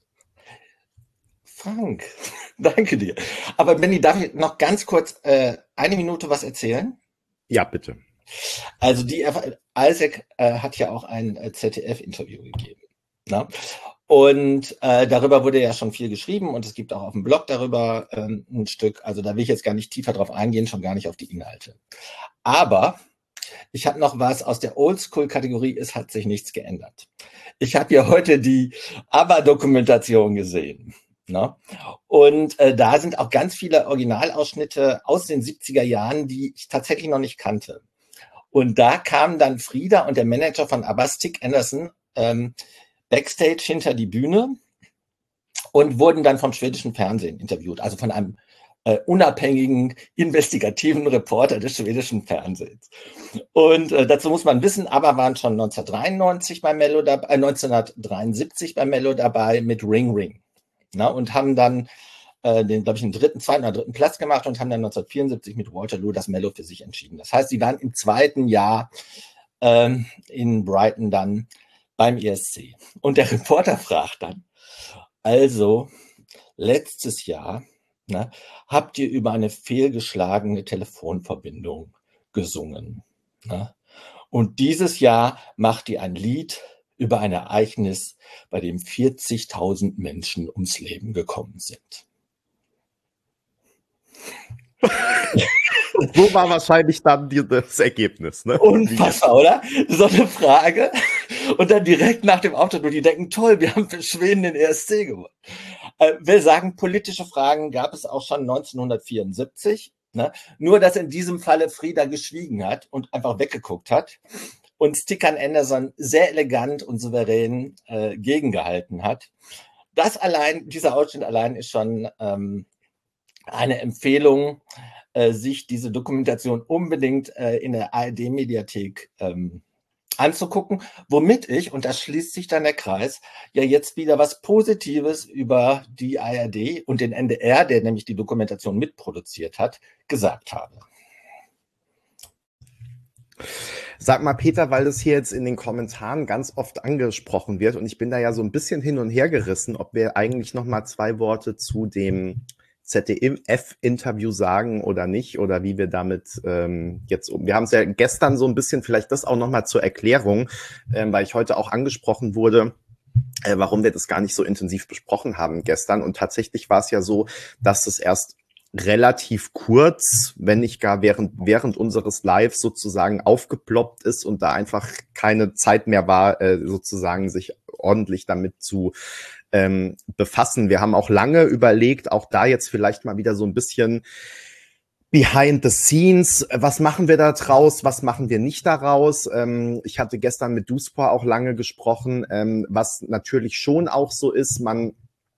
Frank, danke dir. Aber Benni, darf ich noch ganz kurz äh, eine Minute was erzählen? Ja, bitte. Also die Isaac äh, hat ja auch ein äh, Z D F-Interview gegeben. Na? Und äh, darüber wurde ja schon viel geschrieben und es gibt auch auf dem Blog darüber ähm, ein Stück. Also da will ich jetzt gar nicht tiefer drauf eingehen, schon gar nicht auf die Inhalte. Aber ich habe noch was aus der Oldschool-Kategorie, es hat sich nichts geändert. Ich habe ja heute die ABBA-Dokumentation gesehen. Ne? Und äh, da sind auch ganz viele Originalausschnitte aus den siebziger Jahren, die ich tatsächlich noch nicht kannte. Und da kamen dann Frieda und der Manager von ABBA, Stig Anderson, ähm, Backstage hinter die Bühne und wurden dann vom schwedischen Fernsehen interviewt, also von einem äh, unabhängigen, investigativen Reporter des schwedischen Fernsehens. Und äh, dazu muss man wissen, ABBA waren schon neunzehnhundertdreiundneunzig bei Mello dabei, äh, neunzehnhundertdreiundsiebzig bei Mello dabei mit Ring Ring. Na, und haben dann äh, den, glaube ich, den dritten, zweiten oder dritten Platz gemacht und haben dann neunzehnhundertvierundsiebzig mit Waterloo das Mello für sich entschieden. Das heißt, sie waren im zweiten Jahr ähm, in Brighton dann beim E S C. Und der Reporter fragt dann, also letztes Jahr, ne, habt ihr über eine fehlgeschlagene Telefonverbindung gesungen. Ne? Und dieses Jahr macht ihr ein Lied über ein Ereignis, bei dem vierzigtausend Menschen ums Leben gekommen sind. So war wahrscheinlich dann die, das Ergebnis. Ne? Unfassbar, oder? So eine Frage. Und dann direkt nach dem Auftritt, wo die denken, toll, wir haben für Schweden den E S C gewonnen. Äh, will sagen, politische Fragen gab es auch schon neunzehnhundertvierundsiebzig. Ne? Nur, dass in diesem Falle Frieda geschwiegen hat und einfach weggeguckt hat. Und Stig Anderson sehr elegant und souverän äh, gegengehalten hat. Das allein, dieser Ausschnitt allein ist schon ähm, eine Empfehlung, äh, sich diese Dokumentation unbedingt äh, in der A R D-Mediathek ähm, anzugucken, womit ich, und da schließt sich dann der Kreis, ja jetzt wieder was Positives über die A R D und den N D R, der nämlich die Dokumentation mitproduziert hat, gesagt habe. Sag mal, Peter, weil das hier jetzt in den Kommentaren ganz oft angesprochen wird und ich bin da ja so ein bisschen hin und her gerissen, ob wir eigentlich noch mal zwei Worte zu dem Z D F-Interview sagen oder nicht oder wie wir damit ähm, jetzt um. Wir haben es ja gestern so ein bisschen, vielleicht das auch noch mal zur Erklärung, ähm, weil ich heute auch angesprochen wurde, äh, warum wir das gar nicht so intensiv besprochen haben gestern. Und tatsächlich war es ja so, dass es erst relativ kurz, wenn nicht gar während, während unseres Lives sozusagen aufgeploppt ist und da einfach keine Zeit mehr war, äh, sozusagen sich ordentlich damit zu ähm, befassen. Wir haben auch lange überlegt, auch da jetzt vielleicht mal wieder so ein bisschen behind the scenes, was machen wir da draus, was machen wir nicht daraus? Ähm, ich hatte gestern mit Duspor auch lange gesprochen, ähm, was natürlich schon auch so ist, man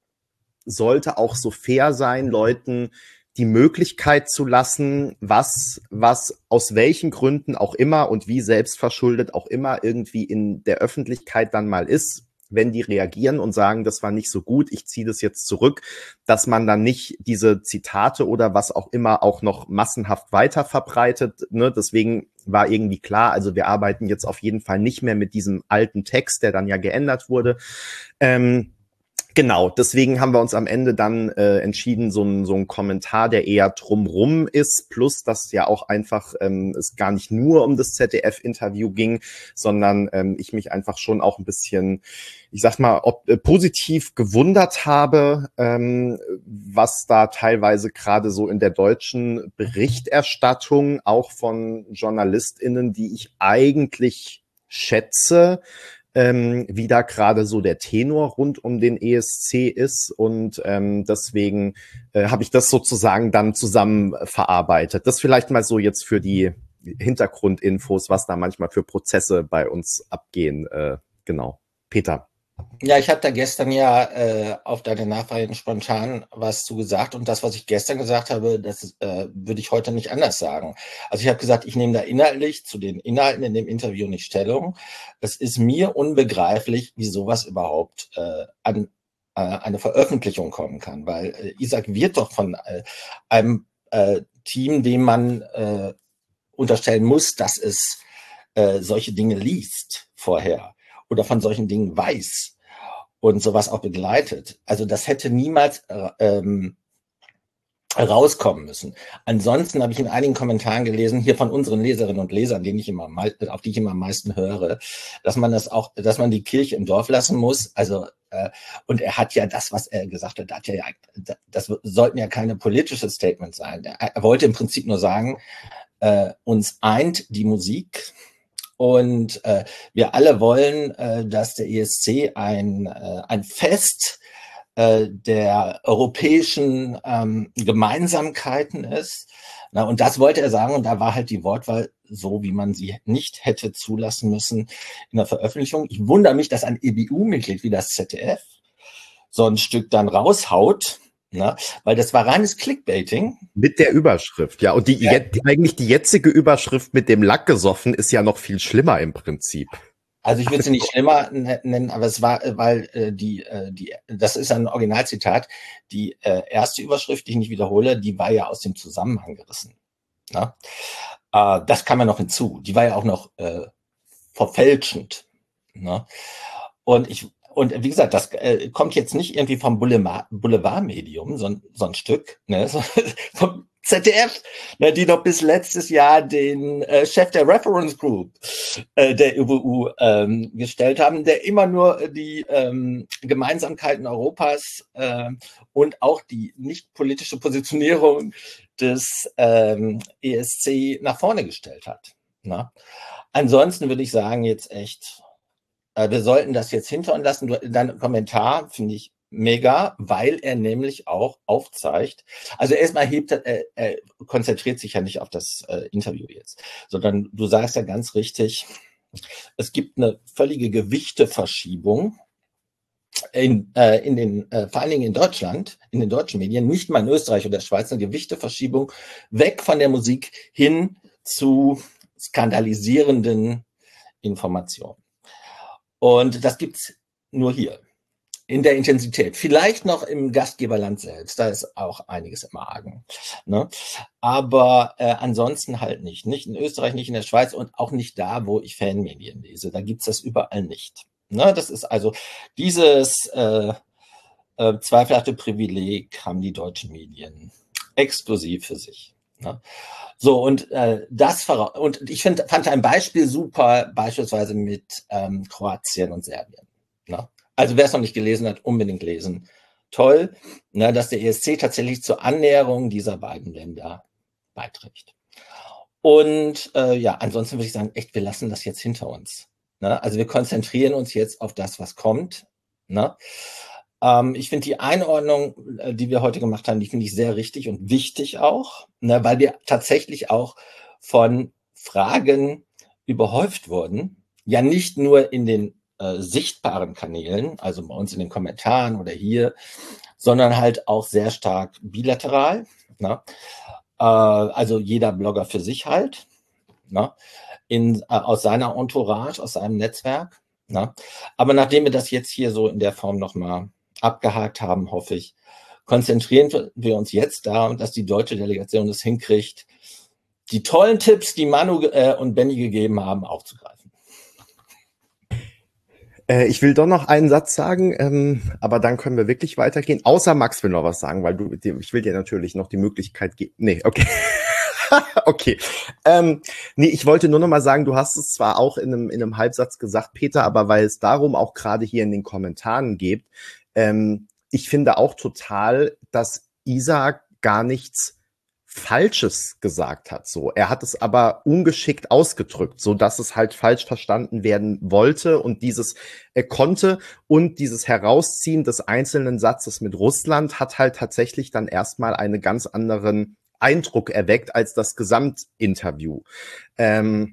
sollte auch so fair sein, Leuten die Möglichkeit zu lassen, was, was aus welchen Gründen auch immer und wie selbstverschuldet auch immer irgendwie in der Öffentlichkeit dann mal ist, wenn die reagieren und sagen, das war nicht so gut, ich ziehe das jetzt zurück, dass man dann nicht diese Zitate oder was auch immer auch noch massenhaft weiter verbreitet. Ne? Deswegen war irgendwie klar, also wir arbeiten jetzt auf jeden Fall nicht mehr mit diesem alten Text, der dann ja geändert wurde. Ähm, Genau, deswegen haben wir uns am Ende dann äh, entschieden, so ein, so ein Kommentar, der eher drumrum ist, plus dass ja auch einfach ähm, es gar nicht nur um das Z D F-Interview ging, sondern ähm, ich mich einfach schon auch ein bisschen, ich sag mal, ob, äh, positiv gewundert habe, ähm, was da teilweise gerade so in der deutschen Berichterstattung auch von JournalistInnen, die ich eigentlich schätze, Ähm, wie da gerade so der Tenor rund um den E S C ist und ähm, deswegen äh, habe ich das sozusagen dann zusammen verarbeitet. Das vielleicht mal so jetzt für die Hintergrundinfos, was da manchmal für Prozesse bei uns abgehen. Äh, genau. Peter. Ja, ich habe da gestern ja äh, auf deine Nachfrage spontan was zu gesagt und das, was ich gestern gesagt habe, das äh, würde ich heute nicht anders sagen. Also ich habe gesagt, ich nehme da inhaltlich zu den Inhalten in dem Interview nicht Stellung. Es ist mir unbegreiflich, wie sowas überhaupt äh, an äh, eine Veröffentlichung kommen kann, weil äh, Isaac wird doch von äh, einem äh, Team, dem man äh, unterstellen muss, dass es äh, solche Dinge liest vorher oder von solchen Dingen weiß und sowas auch begleitet. Also das hätte niemals äh, ähm, rauskommen müssen. Ansonsten habe ich in einigen Kommentaren gelesen, hier von unseren Leserinnen und Lesern, denen ich immer, auf die ich immer am meisten höre, dass man das auch, dass man die Kirche im Dorf lassen muss. Also äh, und er hat ja das, was er gesagt hat, hat ja, das sollten ja keine politische Statements sein. Er, er wollte im Prinzip nur sagen, äh, uns eint die Musik. Und äh, wir alle wollen, äh, dass der E S C ein, äh, ein Fest äh, der europäischen ähm, Gemeinsamkeiten ist. Na, und das wollte er sagen. Und da war halt die Wortwahl so, wie man sie nicht hätte zulassen müssen in der Veröffentlichung. Ich wundere mich, dass ein E B U-Mitglied wie das Z D F so ein Stück dann raushaut. Na, weil das war reines Clickbaiting. Mit der Überschrift, ja. Und die, Ja. die eigentlich die jetzige Überschrift mit dem Lack gesoffen ist ja noch viel schlimmer im Prinzip. Also ich würde sie nicht schlimmer nennen, aber es war, weil äh, die, äh, die, das ist ein Originalzitat. Die äh, erste Überschrift, die ich nicht wiederhole, die war ja aus dem Zusammenhang gerissen. Na? Äh, das kam ja noch hinzu. Die war ja auch noch äh, verfälschend. Na? Und ich Und wie gesagt, das äh, kommt jetzt nicht irgendwie vom Boulevard, Boulevardmedium, so ein, so ein Stück, ne, so, vom Z D F, ne, die noch bis letztes Jahr den äh, Chef der Reference Group äh, der E B U ähm, gestellt haben, der immer nur die ähm, Gemeinsamkeiten Europas äh, und auch die nicht politische Positionierung des ähm, E S C nach vorne gestellt hat. Na? Ansonsten würde ich sagen, jetzt echt, wir sollten das jetzt hinter uns lassen. Dein Kommentar finde ich mega, weil er nämlich auch aufzeigt. Also erstmal hebt er, er, er konzentriert sich ja nicht auf das äh, Interview jetzt, sondern du sagst ja ganz richtig, es gibt eine völlige Gewichteverschiebung in, äh, in den, äh, vor allen Dingen in Deutschland, in den deutschen Medien, nicht mal in Österreich oder der Schweiz, eine Gewichteverschiebung weg von der Musik hin zu skandalisierenden Informationen. Und das gibt's nur hier in der Intensität. Vielleicht noch im Gastgeberland selbst, da ist auch einiges im Argen. Ne? Aber äh, ansonsten halt nicht. Nicht in Österreich, nicht in der Schweiz und auch nicht da, wo ich Fanmedien lese. Da gibt's das überall nicht. Ne? Das ist also dieses äh, äh, zweifelhafte Privileg haben die deutschen Medien exklusiv für sich. Ne? So, und äh, das und ich find, fand ein Beispiel super, beispielsweise mit ähm, Kroatien und Serbien. Ne? Also wer es noch nicht gelesen hat, unbedingt lesen. Toll, ne, dass der E S C tatsächlich zur Annäherung dieser beiden Länder beiträgt. Und äh, ja, ansonsten würde ich sagen, echt, wir lassen das jetzt hinter uns. Ne? Also wir konzentrieren uns jetzt auf das, was kommt. Ne? Ähm, ich finde die Einordnung, äh, die wir heute gemacht haben, die finde ich sehr richtig und wichtig auch, ne, weil wir tatsächlich auch von Fragen überhäuft wurden. Ja, nicht nur in den äh, sichtbaren Kanälen, also bei uns in den Kommentaren oder hier, sondern halt auch sehr stark bilateral. Ne? Äh, also jeder Blogger für sich halt, ne? In, äh, aus seiner Entourage, aus seinem Netzwerk. Ne? Aber nachdem wir das jetzt hier so in der Form nochmal abgehakt haben, hoffe ich, konzentrieren wir uns jetzt darum, dass die deutsche Delegation es hinkriegt, die tollen Tipps, die Manu äh, und Benny gegeben haben, aufzugreifen. Äh, ich will doch noch einen Satz sagen, ähm, aber dann können wir wirklich weitergehen. Außer Max will noch was sagen, weil du, ich will dir natürlich noch die Möglichkeit geben. Nee, okay. Okay. Ähm, nee, ich wollte nur noch mal sagen, du hast es zwar auch in einem, in einem Halbsatz gesagt, Peter, aber weil es darum auch gerade hier in den Kommentaren geht, ähm, ich finde auch total, dass Isaac gar nichts Falsches gesagt hat. So, er hat es aber ungeschickt ausgedrückt, so dass es halt falsch verstanden werden wollte und dieses er konnte und dieses Herausziehen des einzelnen Satzes mit Russland hat halt tatsächlich dann erstmal einen ganz anderen Eindruck erweckt als das Gesamtinterview. Ähm,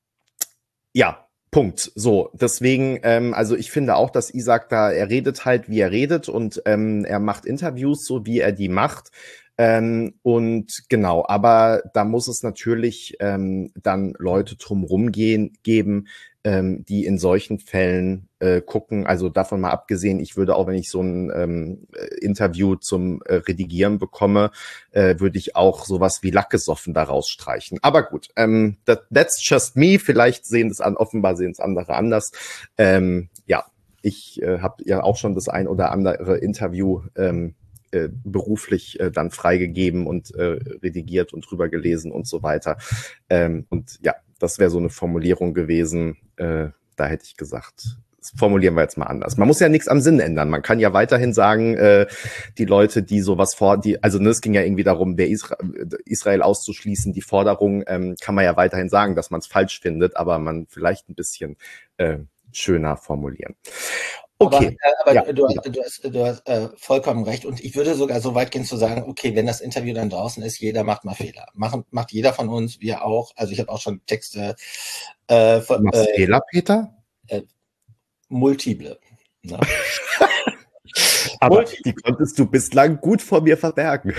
ja, Punkt. So, deswegen, ähm, also ich finde auch, dass Isaac da, er redet halt, wie er redet und ähm, er macht Interviews so, wie er die macht. Ähm, und genau, aber da muss es natürlich ähm, dann Leute drumherum gehen, geben, ähm, die in solchen Fällen äh, gucken. Also davon mal abgesehen, ich würde auch, wenn ich so ein ähm, Interview zum äh, Redigieren bekomme, äh, würde ich auch sowas wie Lackgesoffen daraus streichen. Aber gut, ähm, that, that's just me. Vielleicht sehen es an, offenbar sehen es andere anders. Ähm, ja, ich äh, habe ja auch schon das ein oder andere Interview ähm, äh, beruflich äh, dann freigegeben und äh, redigiert und drüber gelesen und so weiter. Ähm, und ja, das wäre so eine Formulierung gewesen. Äh, da hätte ich gesagt, das formulieren wir jetzt mal anders. Man muss ja nichts am Sinn ändern. Man kann ja weiterhin sagen, äh, die Leute, die sowas vor, die, also ne, es ging ja irgendwie darum, wer Isra Israel auszuschließen, die Forderung, ähm, kann man ja weiterhin sagen, dass man es falsch findet, aber man vielleicht ein bisschen äh, schöner formulieren. Okay. Aber, äh, aber ja, du, du hast, du hast äh, vollkommen recht. Und ich würde sogar so weit gehen zu sagen, okay, wenn das Interview dann draußen ist, jeder macht mal Fehler. Machen, macht jeder von uns, wir auch. Also ich habe auch schon Texte. Äh, von, du machst äh, Fehler, Peter? Äh, multiple. Ne? Aber multiple. die konntest du bislang gut vor mir verbergen.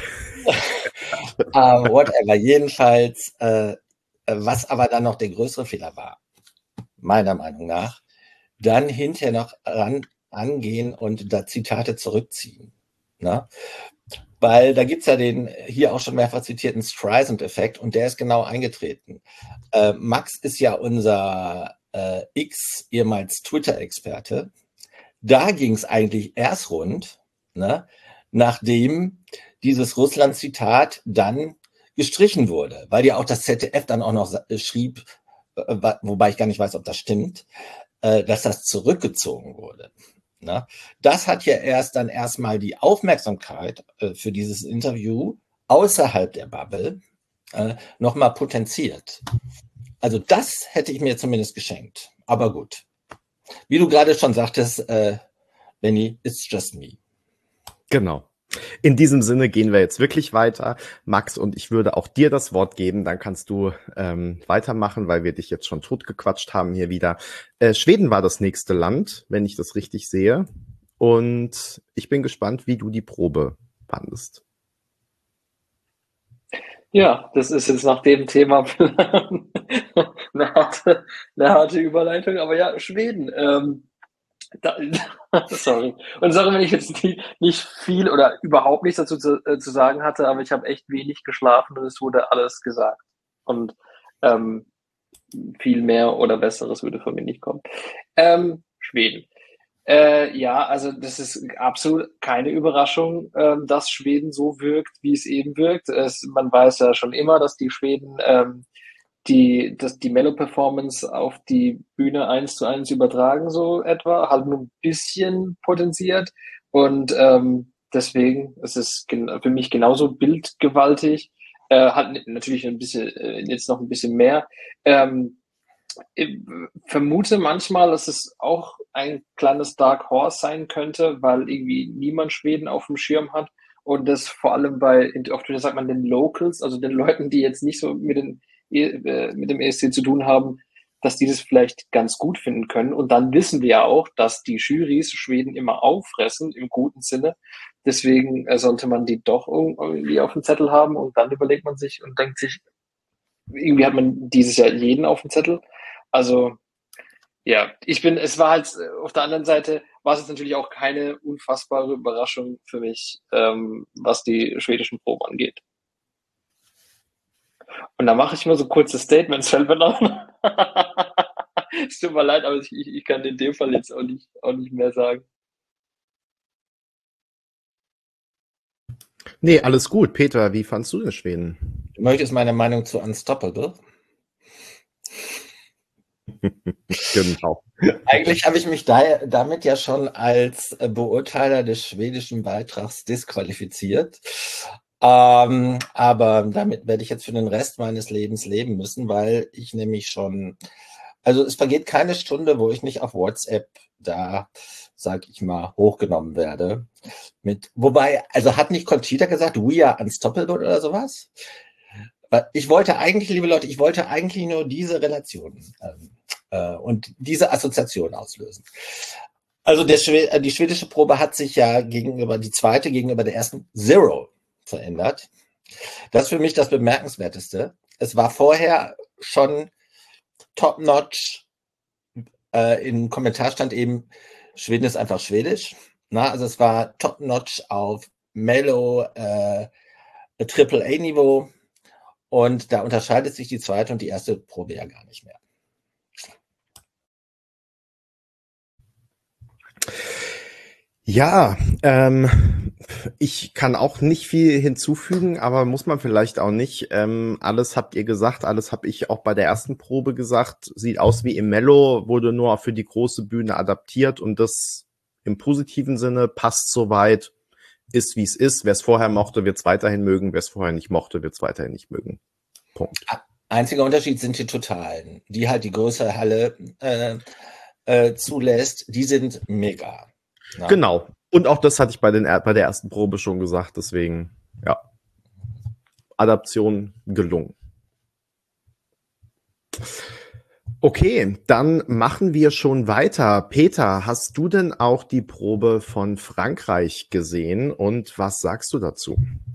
uh, whatever. Jedenfalls, äh, was aber dann noch der größere Fehler war, meiner Meinung nach, dann hinterher noch ran, angehen und da Zitate zurückziehen. Ne? Weil da gibt's ja den hier auch schon mehrfach zitierten Streisand-Effekt und der ist genau eingetreten. Äh, Max ist ja unser äh, X, ehemals Twitter-Experte. Da ging's eigentlich erst rund, ne, nachdem dieses Russland-Zitat dann gestrichen wurde, weil ja auch das Z D F dann auch noch schrieb, äh, wobei ich gar nicht weiß, ob das stimmt, dass das zurückgezogen wurde. Na, das hat ja erst dann erstmal die Aufmerksamkeit äh, für dieses Interview außerhalb der Bubble äh, nochmal potenziert. Also das hätte ich mir zumindest geschenkt. Aber gut. Wie du gerade schon sagtest, äh, Benny, it's just me. Genau. In diesem Sinne gehen wir jetzt wirklich weiter. Max, und ich würde auch dir das Wort geben, dann kannst du ähm, weitermachen, weil wir dich jetzt schon totgequatscht haben hier wieder. Äh, Schweden war das nächste Land, wenn ich das richtig sehe. Und ich bin gespannt, wie du die Probe fandest. Ja, das ist jetzt nach dem Thema eine harte, eine harte Überleitung. Aber ja, Schweden. Ähm, Da, sorry. Und sorry, wenn ich jetzt nie, nicht viel oder überhaupt nichts dazu zu, äh, zu sagen hatte, aber ich habe echt wenig geschlafen und es wurde alles gesagt. Und ähm, viel mehr oder Besseres würde von mir nicht kommen. Ähm, Schweden. Äh, ja, also das ist absolut keine Überraschung, ähm, dass Schweden so wirkt, wie es eben wirkt. Es, man weiß ja schon immer, dass die Schweden ähm, die, dass die Mellow-Performance auf die Bühne eins zu eins übertragen, so etwa, halt nur ein bisschen potenziert. Und ähm, deswegen ist es für mich genauso bildgewaltig. Äh, hat natürlich ein bisschen, äh, jetzt noch ein bisschen mehr. Ähm, Ich vermute manchmal, dass es auch ein kleines Dark Horse sein könnte, weil irgendwie niemand Schweden auf dem Schirm hat und das vor allem bei, auf Twitter sagt man den Locals, also den Leuten, die jetzt nicht so mit, den, äh, mit dem E S C zu tun haben, dass die das vielleicht ganz gut finden können. Und dann wissen wir ja auch, dass die Jurys Schweden immer auffressen, im guten Sinne. Deswegen äh, sollte man die doch irgendwie auf dem Zettel haben und dann überlegt man sich und denkt sich, irgendwie hat man dieses Jahr jeden auf dem Zettel. Also, ja, ich bin, es war halt, auf der anderen Seite war es jetzt natürlich auch keine unfassbare Überraschung für mich, ähm, was die schwedischen Proben angeht. Und da mache ich immer so kurze Statements, fällt mir noch. Es tut mir leid, aber ich, ich kann in dem Fall jetzt auch nicht, auch nicht mehr sagen. Nee, alles gut. Peter, wie fandst du den Schweden? Du möchtest meine Meinung zu Unstoppable? Genau. Eigentlich habe ich mich da, damit ja schon als Beurteiler des schwedischen Beitrags disqualifiziert. Ähm, aber damit werde ich jetzt für den Rest meines Lebens leben müssen, weil ich nämlich schon, also es vergeht keine Stunde, wo ich nicht auf WhatsApp da, sag ich mal, hochgenommen werde. Mit, wobei, also hat nicht Conchita gesagt, we are unstoppable oder sowas? Ich wollte eigentlich, liebe Leute, ich wollte eigentlich nur diese Relation ähm, äh, und diese Assoziation auslösen. Also der Schwed- die schwedische Probe hat sich ja gegenüber, die zweite gegenüber der ersten Zero verändert. Das ist für mich das Bemerkenswerteste. Es war vorher schon top-notch. Äh, im Kommentar stand eben, Schweden ist einfach Schwedisch. Na, also es war top-notch auf Mellow äh, Triple A-Niveau. Und da unterscheidet sich die zweite und die erste Probe ja gar nicht mehr. Ja, ähm, ich kann auch nicht viel hinzufügen, aber muss man vielleicht auch nicht. Ähm, alles habt ihr gesagt, alles habe ich auch bei der ersten Probe gesagt. Sieht aus wie im Mello, wurde nur für die große Bühne adaptiert und das im positiven Sinne passt soweit, ist wie es ist. Wer es vorher mochte, wird es weiterhin mögen. Wer es vorher nicht mochte, wird es weiterhin nicht mögen. Punkt. Einziger Unterschied sind die Totalen, die halt die größere Halle äh, äh, zulässt. Die sind mega. Na? Genau. Und auch das hatte ich bei, den, bei der ersten Probe schon gesagt. Deswegen, ja, Adaption gelungen. Okay, dann machen wir schon weiter. Peter, hast du denn auch die Probe von Frankreich gesehen und was sagst du dazu?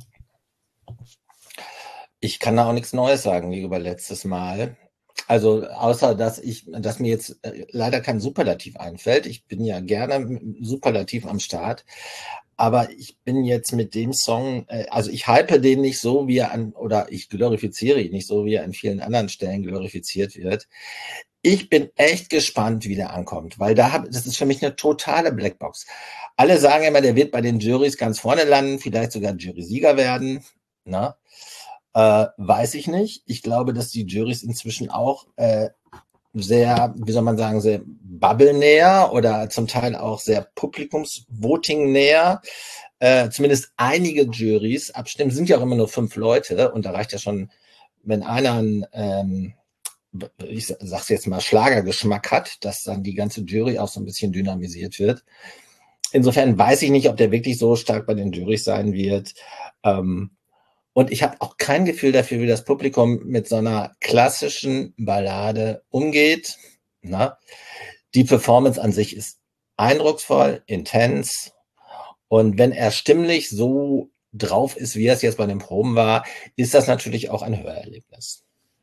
Ich kann da auch nichts Neues sagen wie über letztes Mal. Also außer, dass ich, dass mir jetzt leider kein Superlativ einfällt. Ich bin ja gerne Superlativ am Start. Aber ich bin jetzt mit dem Song, also ich hype den nicht so, wie er an, oder ich glorifiziere ihn nicht so, wie er an vielen anderen Stellen glorifiziert wird. Ich bin echt gespannt, wie der ankommt, weil da hab, das ist für mich eine totale Blackbox. Alle sagen immer, der wird bei den Jurys ganz vorne landen, vielleicht sogar Jury-Sieger werden. Na? Äh, weiß ich nicht. Ich glaube, dass die Jurys inzwischen auch äh, sehr, wie soll man sagen, sehr Bubble-näher oder zum Teil auch sehr Publikums-Voting-näher. Äh, zumindest einige Jurys abstimmen, sind ja auch immer nur fünf Leute und da reicht ja schon, wenn einer einen, ähm, ich sag's jetzt mal, Schlagergeschmack hat, dass dann die ganze Jury auch so ein bisschen dynamisiert wird. Insofern weiß ich nicht, ob der wirklich so stark bei den Jurys sein wird. Ähm, Und ich habe auch kein Gefühl dafür, wie das Publikum mit so einer klassischen Ballade umgeht. Na? Die Performance an sich ist eindrucksvoll, intens. Und wenn er stimmlich so drauf ist, wie er es jetzt bei den Proben war, ist das natürlich auch ein Hörerlebnis.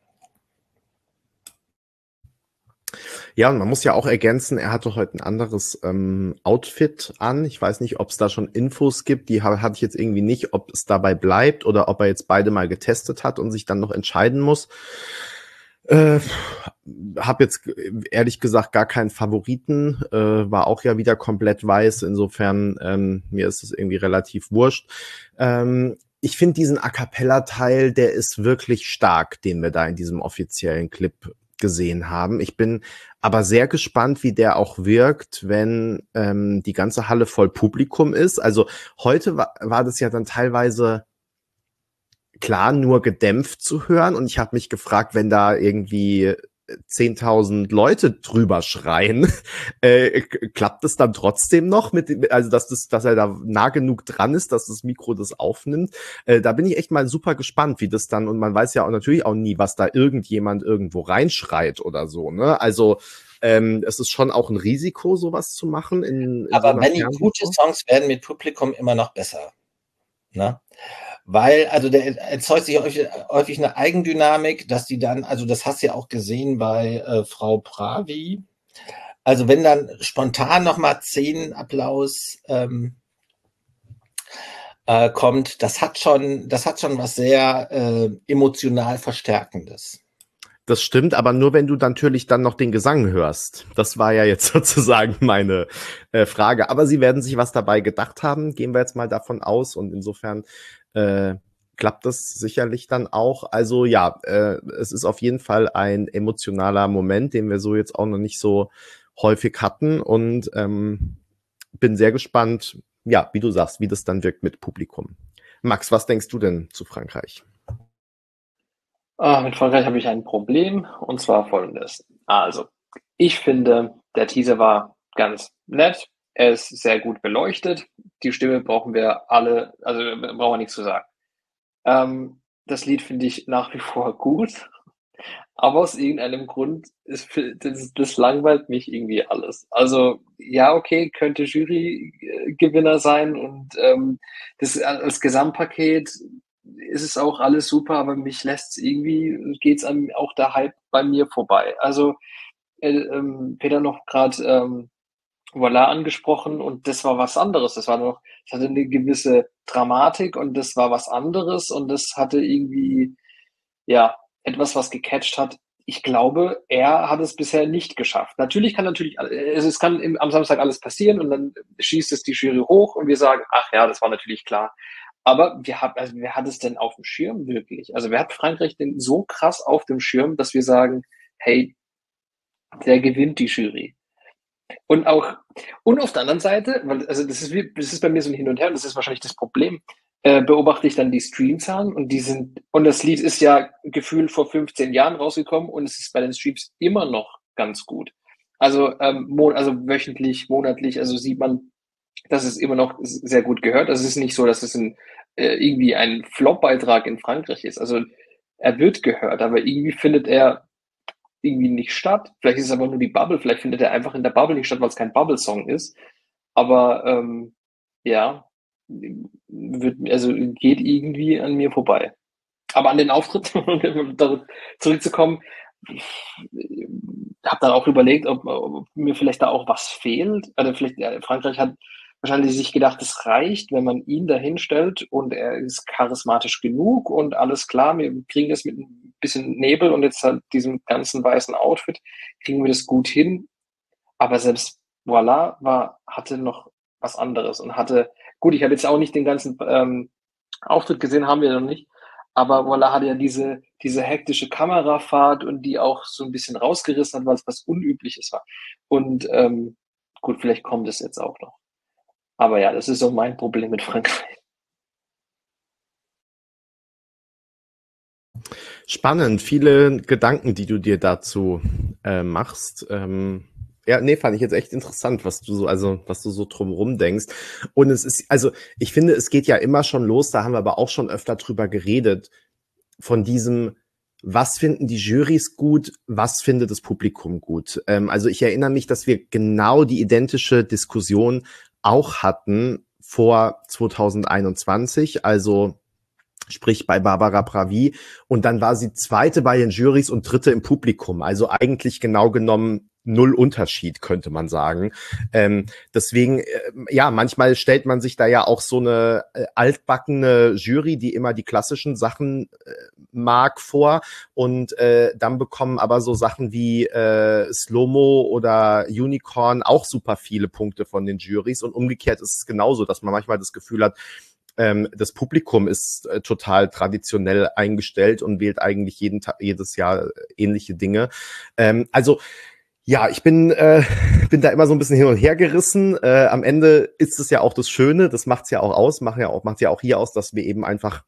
Ja, und man muss ja auch ergänzen, er hatte heute ein anderes ähm, Outfit an. Ich weiß nicht, ob es da schon Infos gibt. Die ha- hatte ich jetzt irgendwie nicht, ob es dabei bleibt oder ob er jetzt beide mal getestet hat und sich dann noch entscheiden muss. Äh, habe jetzt ehrlich gesagt gar keinen Favoriten. Äh, war auch ja wieder komplett weiß. Insofern, ähm, mir ist es irgendwie relativ wurscht. Ähm, ich finde diesen A Cappella-Teil, der ist wirklich stark, den wir da in diesem offiziellen Clip gesehen haben. Ich bin aber sehr gespannt, wie der auch wirkt, wenn ähm, die ganze Halle voll Publikum ist. Also heute war, war das ja dann teilweise klar nur gedämpft zu hören und ich habe mich gefragt, wenn da irgendwie zehntausend Leute drüber schreien, äh, klappt es dann trotzdem noch mit, also dass das, dass er da nah genug dran ist, dass das Mikro das aufnimmt. Äh, da bin ich echt mal super gespannt, wie das dann, und man weiß ja auch natürlich auch nie, was da irgendjemand irgendwo reinschreit oder so, ne? Also ähm, es ist schon auch ein Risiko, sowas zu machen. In, in Aber so Benny, gute Songs werden mit Publikum immer noch besser. Ne? Weil, also der erzeugt sich häufig, häufig eine Eigendynamik, dass die dann, also das hast du ja auch gesehen bei äh, Frau Pravi. Also wenn dann spontan nochmal zehn Applaus ähm, äh, kommt, das hat schon, das hat schon was sehr äh, emotional Verstärkendes. Das stimmt, aber nur wenn du natürlich dann noch den Gesang hörst. Das war ja jetzt sozusagen meine äh, Frage. Aber sie werden sich was dabei gedacht haben, gehen wir jetzt mal davon aus. Und insofern äh, klappt das sicherlich dann auch. Also ja, äh, es ist auf jeden Fall ein emotionaler Moment, den wir so jetzt auch noch nicht so häufig hatten. Und ähm, bin sehr gespannt, ja, wie du sagst, wie das dann wirkt mit Publikum. Max, was denkst du denn zu Frankreich? Ah, mit Frankreich habe ich ein Problem, und zwar folgendes. Also, ich finde, der Teaser war ganz nett. Er ist sehr gut beleuchtet. Die Stimme brauchen wir alle, also brauchen wir nichts zu sagen. Ähm, das Lied finde ich nach wie vor gut, aber aus irgendeinem Grund ist, das, das langweilt mich irgendwie alles. Also, ja, okay, könnte Jury-Gewinner sein und ähm, das als Gesamtpaket ist es auch alles super, aber mich lässt es irgendwie, geht's an auch der Hype bei mir vorbei. Also äh, ähm, Peter noch gerade ähm, Voila angesprochen und das war was anderes. Das war noch, das hatte eine gewisse Dramatik und das war was anderes und das hatte irgendwie, ja, etwas, was gecatcht hat. Ich glaube, er hat es bisher nicht geschafft. Natürlich kann natürlich, also es kann im, am Samstag alles passieren und dann schießt es die Jury hoch und wir sagen, ach ja, das war natürlich klar. Aber wir haben, also wer hat es denn auf dem Schirm wirklich? Also wer hat Frankreich denn so krass auf dem Schirm, dass wir sagen, hey, der gewinnt die Jury? Und auch, und auf der anderen Seite, weil, also das ist wie, das ist bei mir so ein Hin und Her, und das ist wahrscheinlich das Problem, äh, beobachte ich dann die Streamzahlen und die sind, und das Lied ist ja gefühlt vor fünfzehn Jahren rausgekommen und es ist bei den Streams immer noch ganz gut. Also, ähm, mon also wöchentlich, monatlich, also sieht man, dass es immer noch sehr gut gehört. Also es ist nicht so, dass es ein, äh, irgendwie ein Flop-Beitrag in Frankreich ist. Also er wird gehört, aber irgendwie findet er irgendwie nicht statt. Vielleicht ist es aber nur die Bubble, vielleicht findet er einfach in der Bubble nicht statt, weil es kein Bubble-Song ist. Aber ähm, ja, wird, also geht irgendwie an mir vorbei. Aber an den Auftritt, um zurückzukommen, habe dann auch überlegt, ob, ob mir vielleicht da auch was fehlt. Also vielleicht, ja, Frankreich hat wahrscheinlich sich gedacht, es reicht, wenn man ihn dahin stellt und er ist charismatisch genug und alles klar, wir kriegen das mit ein bisschen Nebel und jetzt halt diesem ganzen weißen Outfit, kriegen wir das gut hin. Aber selbst Voila war, hatte noch was anderes und hatte, gut, ich habe jetzt auch nicht den ganzen ähm, Auftritt gesehen, haben wir noch nicht, aber Voila hatte ja diese, diese hektische Kamerafahrt und die auch so ein bisschen rausgerissen hat, weil es was Unübliches war. Und ähm, gut, vielleicht kommt es jetzt auch noch. Aber ja, das ist so mein Problem mit Frankreich. Spannend, viele Gedanken, die du dir dazu äh, machst. Ähm, ja, nee, fand ich jetzt echt interessant, was du so, also was du so drumherum denkst. Und es ist, also ich finde, es geht ja immer schon los, da haben wir aber auch schon öfter drüber geredet, von diesem, was finden die Jurys gut, was findet das Publikum gut. Ähm, also ich erinnere mich, dass wir genau die identische Diskussion auch hatten vor zwanzig einundzwanzig, also sprich bei Barbara Pravi, und dann war sie zweite bei den Jurys und dritte im Publikum, also eigentlich genau genommen null Unterschied, könnte man sagen. Ähm, deswegen, äh, ja, manchmal stellt man sich da ja auch so eine äh, altbackene Jury, die immer die klassischen Sachen äh, mag, vor, und äh, dann bekommen aber so Sachen wie äh, Slow-Mo oder Unicorn auch super viele Punkte von den Jurys, und umgekehrt ist es genauso, dass man manchmal das Gefühl hat, ähm, das Publikum ist äh, total traditionell eingestellt und wählt eigentlich jeden Tag, jedes Jahr ähnliche Dinge. Ähm, also ja, ich bin äh, bin da immer so ein bisschen hin und her gerissen. Äh, am Ende ist es ja auch das Schöne, das macht's ja auch aus, macht ja auch macht ja auch hier aus, dass wir eben einfach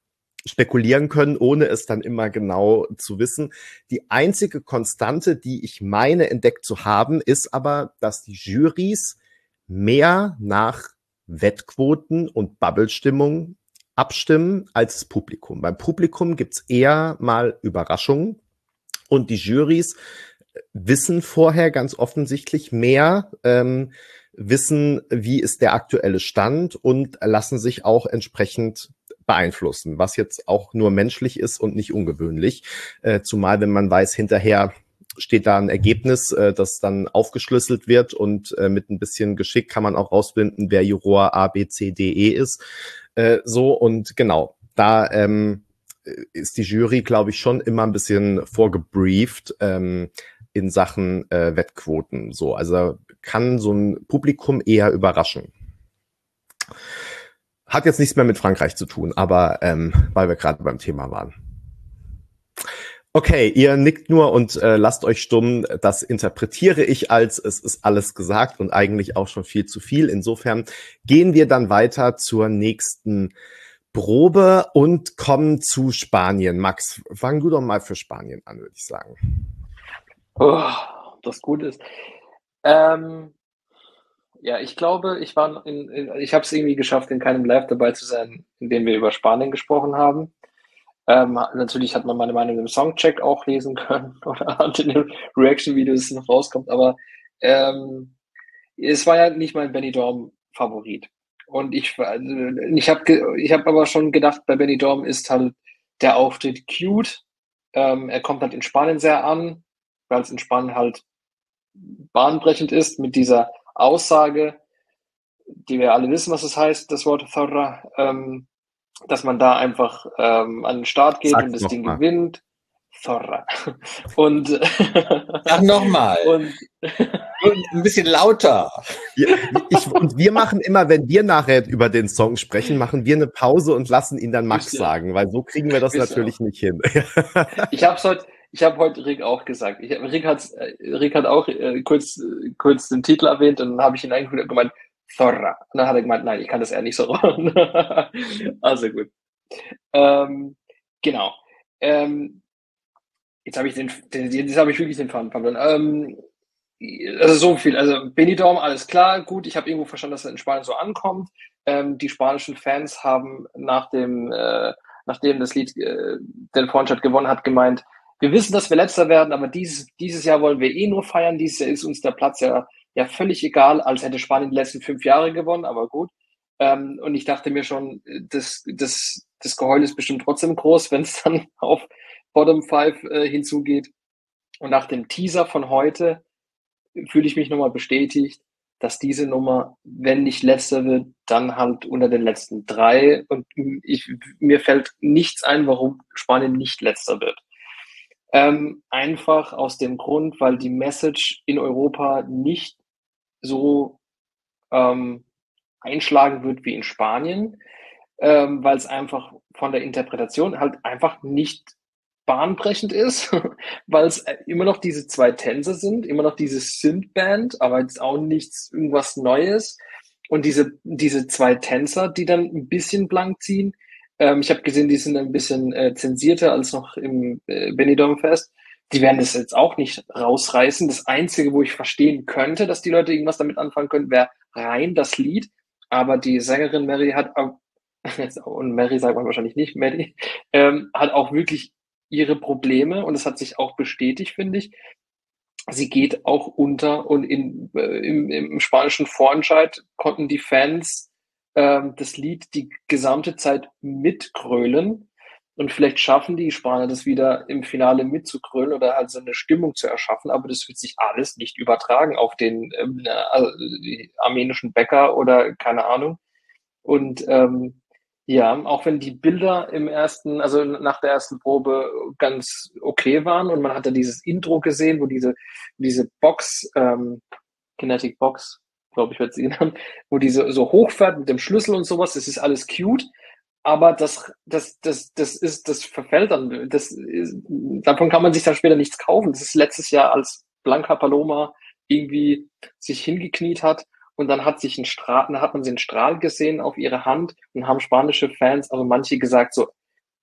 spekulieren können, ohne es dann immer genau zu wissen. Die einzige Konstante, die ich meine entdeckt zu haben, ist aber, dass die Jurys mehr nach Wettquoten und Bubble-Stimmung abstimmen als das Publikum. Beim Publikum gibt's eher mal Überraschungen und die Jurys wissen vorher ganz offensichtlich mehr, ähm, wissen, wie ist der aktuelle Stand und lassen sich auch entsprechend beeinflussen, was jetzt auch nur menschlich ist und nicht ungewöhnlich. Äh, zumal, wenn man weiß, hinterher steht da ein Ergebnis, äh, das dann aufgeschlüsselt wird und äh, mit ein bisschen Geschick kann man auch rausfinden, wer Juror A, B, C, D, E ist. Äh, so und genau, da ähm, ist die Jury, glaube ich, schon immer ein bisschen vorgebrieft ähm, in Sachen äh, Wettquoten. So, also kann so ein Publikum eher überraschen. Hat jetzt nichts mehr mit Frankreich zu tun, aber ähm, weil wir gerade beim Thema waren. Okay, ihr nickt nur und äh, lasst euch stumm. Das interpretiere ich als, es ist alles gesagt und eigentlich auch schon viel zu viel. Insofern gehen wir dann weiter zur nächsten Probe und kommen zu Spanien. Max, fang du doch mal für Spanien an, würde ich sagen. Oh, das gut ist. Ähm, ja, ich glaube, ich war in, in ich habe es irgendwie geschafft, in keinem Live dabei zu sein, in dem wir über Spanien gesprochen haben. Ähm, natürlich hat man meine Meinung im Songcheck auch lesen können oder hat in den Reaction-Videos noch rauskommt, aber ähm, es war ja nicht mein Benidorm-Favorit. Und ich, also, ich habe ich hab aber schon gedacht, bei Benidorm ist halt der Auftritt cute. Ähm, er kommt halt in Spanien sehr an, weil es in Spanien halt bahnbrechend ist mit dieser Aussage, die wir alle wissen, was es heißt, das Wort Zorra, ähm, dass man da einfach ähm, an den Start geht Sag's und das noch Ding mal. gewinnt. Zorra. Und, Sag nochmal. und Ein bisschen lauter. Ja, ich, und wir machen immer, wenn wir nachher über den Song sprechen, machen wir eine Pause und lassen ihn dann Max Wisst ihr- sagen, weil so kriegen wir das wisst ihr natürlich auch. nicht hin. Ich habe heute, ich habe heute Rick auch gesagt. Ich, Rick, hat's, äh, Rick hat auch äh, kurz, äh, kurz den Titel erwähnt und dann habe ich ihn eigentlich gemeint, Zorra. Und dann hat er gemeint, nein, ich kann das eher nicht so. Also gut. Ähm, genau. Ähm, jetzt habe ich den, den jetzt habe ich wirklich den Faden verloren. Ähm, also so viel. Also Benidorm, alles klar, gut. Ich habe irgendwo verstanden, dass er in Spanien so ankommt. Ähm, die spanischen Fans haben nach dem, äh, nachdem das Lied äh, den Vorentscheid gewonnen hat, gemeint, wir wissen, dass wir Letzter werden, aber dieses, dieses Jahr wollen wir eh nur feiern. Dieses Jahr ist uns der Platz ja, ja völlig egal, als hätte Spanien die letzten fünf Jahre gewonnen, aber gut. Ähm, und ich dachte mir schon, das, das, das Geheul ist bestimmt trotzdem groß, wenn es dann auf Bottom Five äh, hinzugeht. Und nach dem Teaser von heute fühle ich mich nochmal bestätigt, dass diese Nummer, wenn nicht letzter wird, dann halt unter den letzten drei. Und ich, mir fällt nichts ein, warum Spanien nicht letzter wird. Ähm, einfach aus dem Grund, weil die Message in Europa nicht so ähm, einschlagen wird wie in Spanien, ähm, weil es einfach von der Interpretation halt einfach nicht bahnbrechend ist, weil es immer noch diese zwei Tänzer sind, immer noch diese Synth-Band, aber jetzt auch nichts irgendwas Neues. Und diese, diese zwei Tänzer, die dann ein bisschen blank ziehen. Ähm, ich habe gesehen, die sind ein bisschen äh, zensierter als noch im äh, Benidorm-Fest. Die werden das jetzt auch nicht rausreißen. Das Einzige, wo ich verstehen könnte, dass die Leute irgendwas damit anfangen können, wäre rein das Lied. Aber die Sängerin Mary hat, auch, und Mary sagt man wahrscheinlich nicht, Mary, ähm, hat auch wirklich ihre Probleme und es hat sich auch bestätigt, finde ich. Sie geht auch unter und in, äh, im, im spanischen Vorentscheid konnten die Fans ähm, das Lied die gesamte Zeit mitgrölen und vielleicht schaffen die Spanier das wieder im Finale mitzugrölen oder halt so eine Stimmung zu erschaffen, aber das wird sich alles nicht übertragen auf den ähm, also die armenischen Bäcker oder keine Ahnung. Und ähm, ja, auch wenn die Bilder im ersten, also nach der ersten Probe ganz okay waren und man hat da dieses Intro gesehen, wo diese, diese Box, ähm, Kinetic Box, glaube ich, wird sie genannt, wo diese so hochfährt mit dem Schlüssel und sowas, das ist alles cute, aber das, das, das, das ist, das verfällt dann, das ist, davon kann man sich dann später nichts kaufen. Das ist letztes Jahr, als Blanca Paloma irgendwie sich hingekniet hat und dann hat sich ein Strahl, dann hat man den Strahl gesehen auf ihre Hand und haben spanische Fans, also manche gesagt so,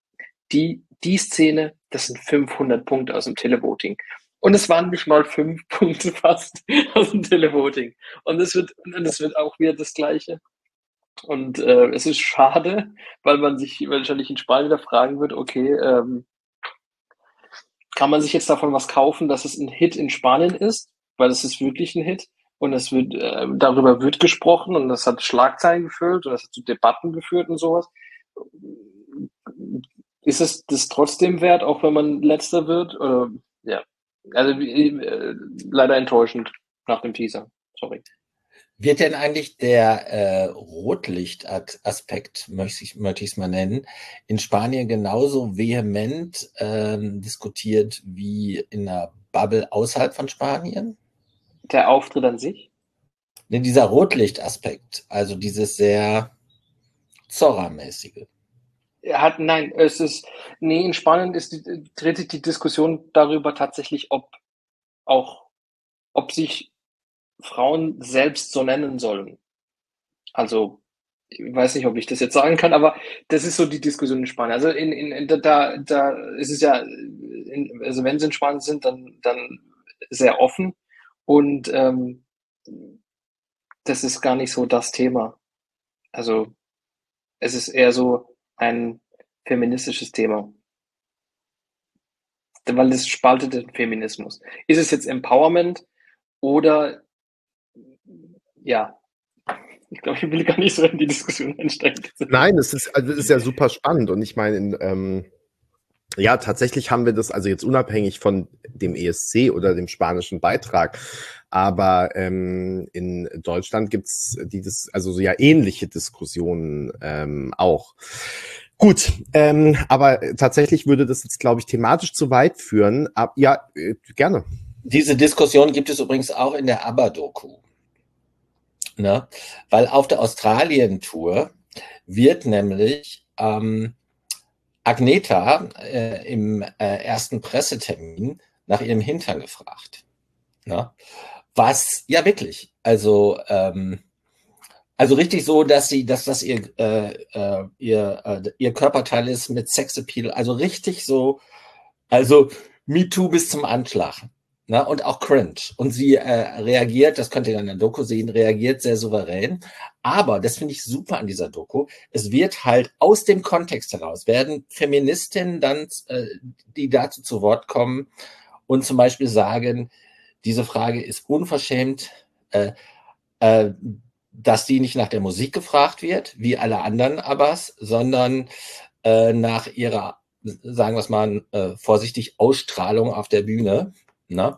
die, die Szene, das sind fünfhundert Punkte aus dem Televoting. Und es waren nicht mal fünf Punkte fast aus dem Televoting. Und es wird, und es wird auch wieder das Gleiche. Und äh, es ist schade, weil man sich wahrscheinlich in Spanien wieder fragen wird, okay, ähm, kann man sich jetzt davon was kaufen, dass es ein Hit in Spanien ist? Weil es ist wirklich ein Hit. Und es wird, äh, darüber wird gesprochen und das hat Schlagzeilen geführt und das hat zu Debatten geführt und sowas. Ist es das trotzdem wert, auch wenn man Letzter wird? Oder, ja, also äh, leider enttäuschend nach dem Teaser. Sorry. Wird denn eigentlich der äh, Rotlichtaspekt, möchte ich möchte ich es mal nennen, in Spanien genauso vehement ähm, diskutiert wie in einer Bubble außerhalb von Spanien? Der Auftritt an sich? Ne, dieser Rotlichtaspekt, also dieses sehr Zorra-mäßige. Er hat, nein, es ist, nee, in Spanien ist die, dreht sich die Diskussion darüber tatsächlich, ob auch, ob sich Frauen selbst so nennen sollen. Also, ich weiß nicht, ob ich das jetzt sagen kann, aber das ist so die Diskussion in Spanien. Also in, in, in da, da ist es ja, in, also wenn sie in Spanien sind, dann, dann sehr offen und ähm, das ist gar nicht so das Thema. Also es ist eher so ein feministisches Thema, weil es spaltet den Feminismus. Ist es jetzt Empowerment oder ja, ich glaube, ich will gar nicht so in die Diskussion einsteigen. Nein, es ist, also es ist ja super spannend und ich meine, in, ähm, ja, tatsächlich haben wir das, also jetzt unabhängig von dem E S C oder dem spanischen Beitrag, aber ähm, in Deutschland gibt's die, das, also so ja ähnliche Diskussionen ähm, auch. Gut, ähm, aber tatsächlich würde das jetzt, glaube ich, thematisch zu weit führen. Ab, ja, äh, gerne. Diese Diskussion gibt es übrigens auch in der ABBA-Doku. Ne? Weil auf der Australien-Tour wird nämlich ähm, Agnetha äh, im äh, ersten Pressetermin nach ihrem Hintern gefragt. Ne? Was, ja wirklich, also ähm, also richtig so, dass sie, dass das ihr äh, äh, ihr äh, ihr Körperteil ist mit Sexappeal, also richtig so, also MeToo bis zum Anschlag. Ne, und auch cringe. Und sie äh, reagiert, das könnt ihr in der Doku sehen, reagiert sehr souverän. Aber, das finde ich super an dieser Doku, es wird halt aus dem Kontext heraus, werden Feministinnen dann, äh, die dazu zu Wort kommen und zum Beispiel sagen, diese Frage ist unverschämt, äh, äh, dass die nicht nach der Musik gefragt wird, wie alle anderen Abbas, sondern äh, nach ihrer, sagen wir es mal äh, vorsichtig, Ausstrahlung auf der Bühne. Ne?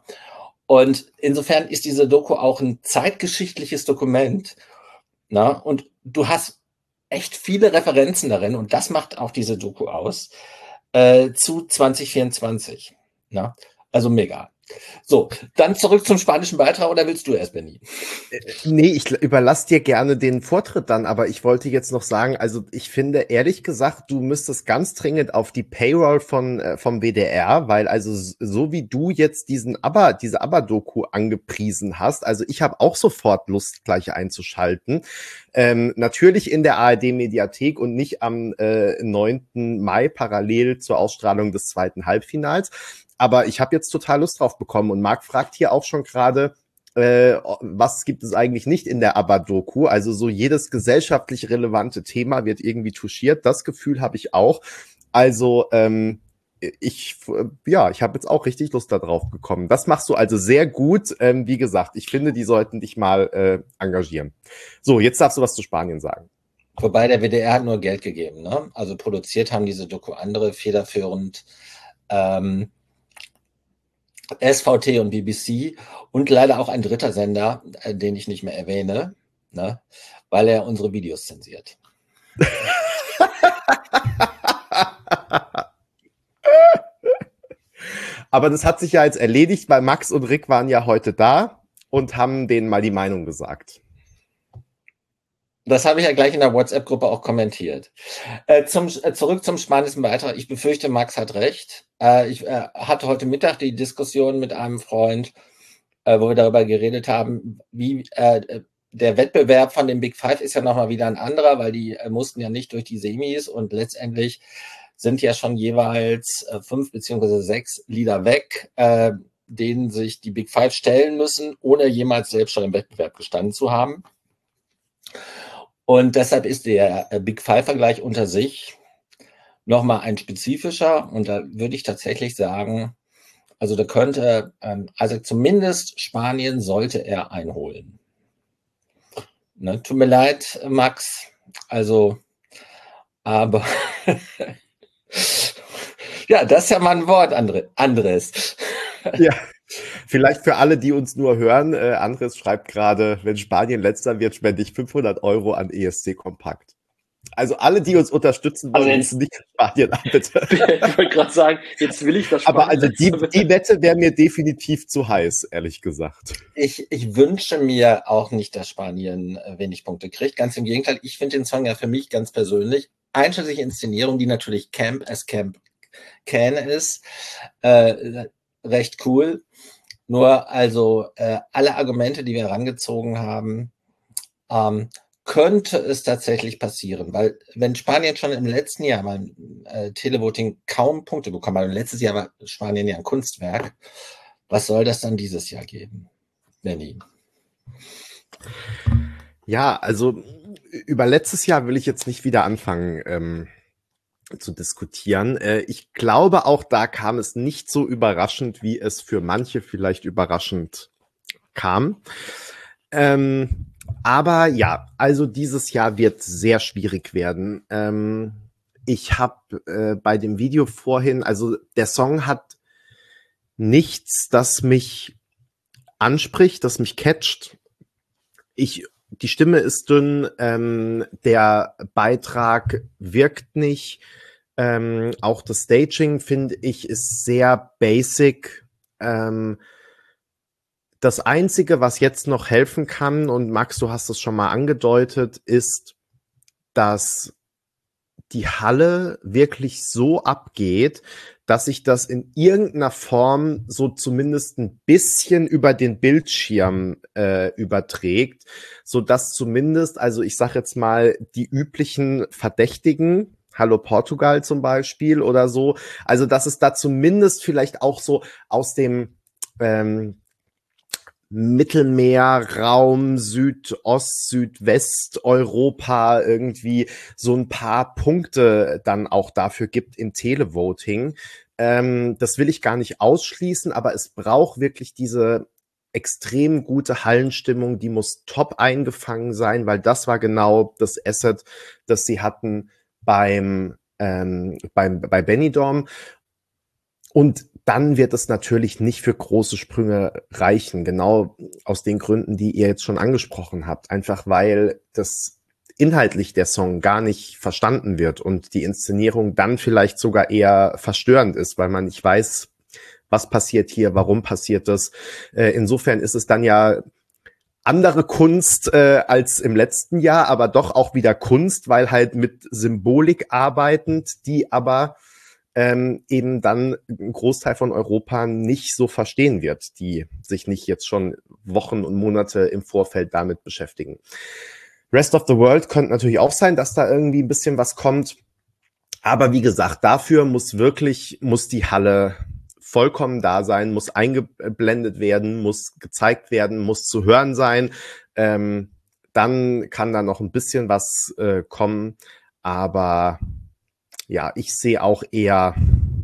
Und insofern ist diese Doku auch ein zeitgeschichtliches Dokument. Ne? Und du hast echt viele Referenzen darin, und das macht auch diese Doku aus, äh, zu zwanzig vierundzwanzig. Ne? Also mega. So, dann zurück zum spanischen Beitrag, oder willst du erst, Benni? Nee, ich überlasse dir gerne den Vortritt dann, aber ich wollte jetzt noch sagen, also ich finde ehrlich gesagt, du müsstest ganz dringend auf die Payroll von äh, vom W D R, weil also so wie du jetzt diesen ABBA, diese ABBA-Doku angepriesen hast, also ich habe auch sofort Lust, gleich einzuschalten. Ähm, natürlich in der A R D-Mediathek und nicht am äh, neunten Mai parallel zur Ausstrahlung des zweiten Halbfinals. Aber ich habe jetzt total Lust drauf bekommen und Marc fragt hier auch schon gerade, äh, was gibt es eigentlich nicht in der ABBA-Doku? Also so jedes gesellschaftlich relevante Thema wird irgendwie touchiert. Das Gefühl habe ich auch. Also ähm, ich, ja, ich habe jetzt auch richtig Lust da drauf bekommen. Das machst du also sehr gut. Ähm, wie gesagt, ich finde, die sollten dich mal äh, engagieren. So, jetzt darfst du was zu Spanien sagen. Wobei der W D R hat nur Geld gegeben, ne? Also produziert haben diese Doku andere federführend. Ähm, S V T und B B C und leider auch ein dritter Sender, äh, den ich nicht mehr erwähne, ne, weil er unsere Videos zensiert. Aber das hat sich ja jetzt erledigt, weil Max und Rick waren ja heute da und haben denen mal die Meinung gesagt. Das habe ich ja gleich in der WhatsApp-Gruppe auch kommentiert. Äh, zum, äh, zurück zum spanischen Beitrag. Ich befürchte, Max hat recht. Äh, ich äh, hatte heute Mittag die Diskussion mit einem Freund, äh, wo wir darüber geredet haben, wie äh, der Wettbewerb von den Big Five ist ja nochmal wieder ein anderer, weil die äh, mussten ja nicht durch die Semis und letztendlich sind ja schon jeweils äh, fünf beziehungsweise sechs Lieder weg, äh, denen sich die Big Five stellen müssen, ohne jemals selbst schon im Wettbewerb gestanden zu haben. Und deshalb ist der äh, Big Five-Vergleich unter sich nochmal ein spezifischer. Und da würde ich tatsächlich sagen, also da könnte, ähm, also zumindest Spanien sollte er einholen. Ne, tut mir leid, Max, also, aber ja, das ist ja mal ein Wort, André, Andres. Ja, vielleicht für alle, die uns nur hören, äh, Andres schreibt gerade, wenn Spanien letzter wird, spende ich fünfhundert Euro an E S C Kompakt. Also alle, die uns unterstützen wollen, Also rufen nicht Spanien an, bitte. Ich wollte gerade sagen, jetzt will ich das Aber Spanien also die, letzter die Wette wäre mir definitiv zu heiß, ehrlich gesagt. Ich, ich wünsche mir auch nicht, dass Spanien äh, wenig Punkte kriegt. Ganz im Gegenteil, ich finde den Song ja für mich ganz persönlich, einschließlich Inszenierung, die natürlich Camp as Camp can ist, äh, recht cool. Nur also äh, alle Argumente, die wir herangezogen haben, ähm, könnte es tatsächlich passieren, weil wenn Spanien schon im letzten Jahr beim äh, Televoting kaum Punkte bekommen hat, und letztes Jahr war Spanien ja ein Kunstwerk, was soll das dann dieses Jahr geben, Benni? Ja, also über letztes Jahr will ich jetzt nicht wieder anfangen ähm, zu diskutieren. Äh, ich glaube, auch da kam es nicht so überraschend, wie es für manche vielleicht überraschend kam. Ähm, aber ja, also dieses Jahr wird sehr schwierig werden. Ähm, ich habe äh, bei dem Video vorhin, also der Song hat nichts, das mich anspricht, das mich catcht. Ich, die Stimme ist dünn, ähm, der Beitrag wirkt nicht. Ähm, auch das Staging, finde ich, ist sehr basic. Ähm, Das Einzige, was jetzt noch helfen kann, und Max, du hast es schon mal angedeutet, ist, dass die Halle wirklich so abgeht, dass sich das in irgendeiner Form so zumindest ein bisschen über den Bildschirm äh, überträgt, so dass zumindest, also ich sag jetzt mal, die üblichen Verdächtigen, Hallo Portugal zum Beispiel oder so, also dass es da zumindest vielleicht auch so aus dem ähm, Mittelmeerraum, Südost, Südwesteuropa irgendwie so ein paar Punkte dann auch dafür gibt im Televoting. Ähm, das will ich gar nicht ausschließen, aber es braucht wirklich diese extrem gute Hallenstimmung, die muss top eingefangen sein, weil das war genau das Asset, das sie hatten beim, ähm, beim bei Benidorm. Und dann wird es natürlich nicht für große Sprünge reichen, genau aus den Gründen, die ihr jetzt schon angesprochen habt. Einfach weil das inhaltlich der Song gar nicht verstanden wird und die Inszenierung dann vielleicht sogar eher verstörend ist, weil man nicht weiß, was passiert hier, warum passiert das. Äh, insofern ist es dann ja andere Kunst äh, als im letzten Jahr, aber doch auch wieder Kunst, weil halt mit Symbolik arbeitend, die aber ähm, eben dann ein Großteil von Europa nicht so verstehen wird, die sich nicht jetzt schon Wochen und Monate im Vorfeld damit beschäftigen. Rest of the World könnte natürlich auch sein, dass da irgendwie ein bisschen was kommt. Aber wie gesagt, dafür muss wirklich, muss die Halle vollkommen da sein, muss eingeblendet werden, muss gezeigt werden, muss zu hören sein. Ähm, dann kann da noch ein bisschen was äh, kommen. Aber ja, ich sehe auch eher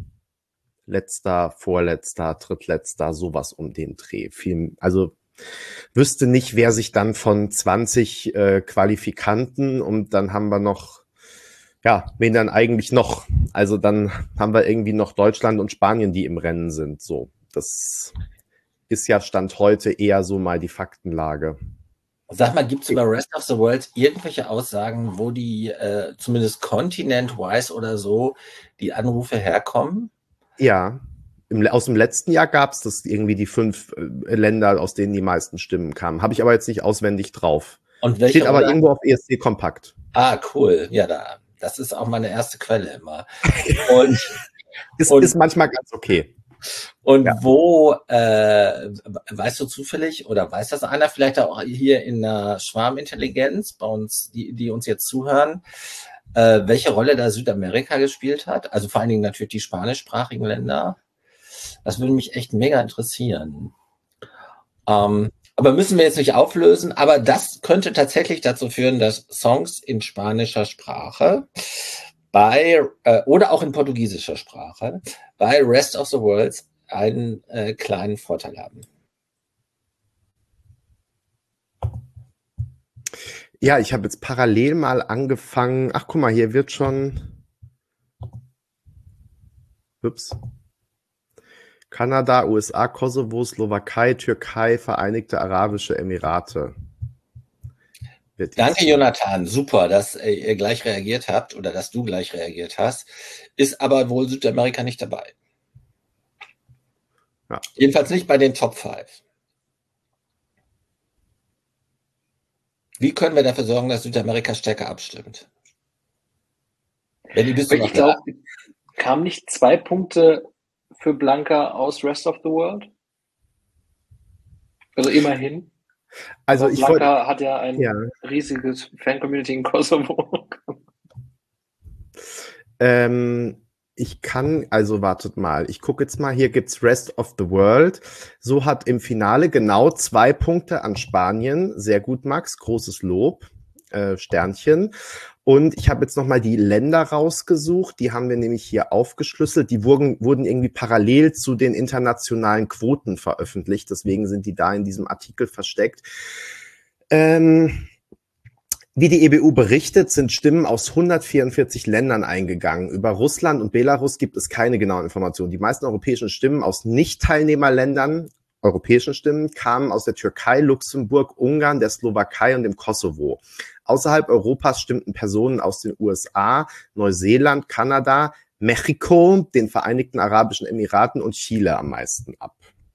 letzter, vorletzter, drittletzter, sowas um den Dreh. Viel, also wüsste nicht, wer sich dann von zwanzig äh, Qualifikanten und dann haben wir noch, ja, wen dann eigentlich noch? Also dann haben wir irgendwie noch Deutschland und Spanien, die im Rennen sind. So, das ist ja Stand heute eher so mal die Faktenlage. Sag mal, gibt es über Rest of the World irgendwelche Aussagen, wo die äh, zumindest continent-wise oder so die Anrufe herkommen? Ja, im, aus dem letzten Jahr gab es das irgendwie die fünf äh, Länder, aus denen die meisten Stimmen kamen. Habe ich aber jetzt nicht auswendig drauf. Und welche Steht aber Rolle? irgendwo auf E S C Kompakt. Ah, cool. Ja, da, das ist auch meine erste Quelle immer. Und, ist, und, ist manchmal ganz okay. Und ja. wo, äh, weißt du zufällig, oder weiß das einer vielleicht auch hier in der Schwarmintelligenz bei uns, die, die uns jetzt zuhören, äh, welche Rolle da Südamerika gespielt hat. Also vor allen Dingen natürlich die spanischsprachigen Länder. Das würde mich echt mega interessieren. Ähm, aber müssen wir jetzt nicht auflösen. Aber das könnte tatsächlich dazu führen, dass Songs in spanischer Sprache bei äh, oder auch in portugiesischer Sprache bei Rest of the World einen äh, kleinen Vorteil haben. Ja, ich habe jetzt parallel mal angefangen. Ach, guck mal, hier wird schon. Ups. Kanada, U S A, Kosovo, Slowakei, Türkei, Vereinigte Arabische Emirate. Wird Danke, jetzt- Jonathan. Super, dass äh, ihr gleich reagiert habt oder dass du gleich reagiert hast. Ist aber wohl Südamerika nicht dabei. Ja. Jedenfalls nicht bei den Top fünf. Wie können wir dafür sorgen, dass Südamerika stärker abstimmt? Benni, bist du Ich noch da? glaube, kamen nicht zwei Punkte für Blanca aus Rest of the World? Also immerhin. Also Aber ich wollte, Blanca hat ja ein ja, riesiges Fan-Community in Kosovo. ähm, ich kann, also wartet mal, ich gucke jetzt mal, hier gibt's Rest of the World. So hat im Finale genau zwei Punkte an Spanien. Sehr gut, Max, großes Lob, äh, Sternchen. Und ich habe jetzt nochmal die Länder rausgesucht, die haben wir nämlich hier aufgeschlüsselt. Die wurden, wurden irgendwie parallel zu den internationalen Quoten veröffentlicht, deswegen sind die da in diesem Artikel versteckt. Ähm, Wie die E B U berichtet, sind Stimmen aus hundertvierundvierzig Ländern eingegangen. Über Russland und Belarus gibt es keine genauen Informationen. Die meisten europäischen Stimmen aus Nicht-Teilnehmerländern, europäischen Stimmen, kamen aus der Türkei, Luxemburg, Ungarn, der Slowakei und dem Kosovo. Außerhalb Europas stimmten Personen aus den U S A, Neuseeland, Kanada, Mexiko, den Vereinigten Arabischen Emiraten und Chile am meisten ab.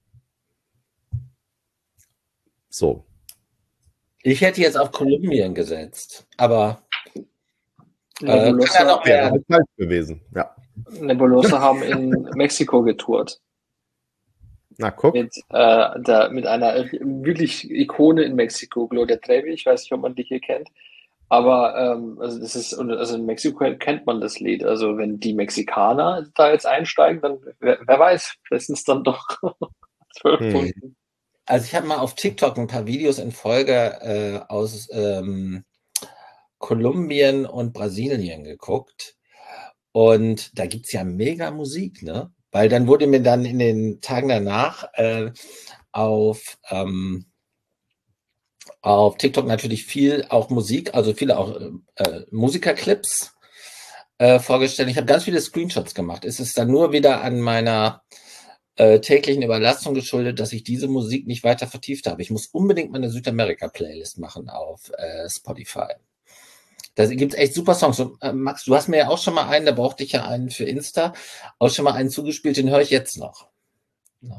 So. Ich hätte jetzt auf Kolumbien gesetzt, aber äh, kann ja Nebulosa, noch Wäre werden. halt falsch gewesen, ja. Nebulosa haben in Mexiko getourt. Na, guck. Mit, äh, da, mit einer wirklich Ikone in Mexiko, Gloria Trevi. Ich weiß nicht, ob man die hier kennt. Aber ähm, also das ist, also in Mexiko kennt man das Lied. Also wenn die Mexikaner da jetzt einsteigen, dann wer, wer weiß, vielleicht sind es dann doch zwölf Hm. Punkte. Also ich habe mal auf TikTok ein paar Videos in Folge äh, aus ähm, Kolumbien und Brasilien geguckt. Und da gibt's ja mega Musik, ne? Weil dann wurde mir dann in den Tagen danach äh, auf, ähm, auf TikTok natürlich viel auch Musik, also viele auch äh, Musikerclips äh, vorgestellt. Ich habe ganz viele Screenshots gemacht. Es ist dann nur wieder an meiner äh, täglichen Überlastung geschuldet, dass ich diese Musik nicht weiter vertieft habe. Ich muss unbedingt meine Südamerika-Playlist machen auf äh, Spotify. Da gibt's echt super Songs. Und, äh, Max, du hast mir ja auch schon mal einen, da brauchte ich ja einen für Insta, auch schon mal einen zugespielt, den höre ich jetzt noch. Ja.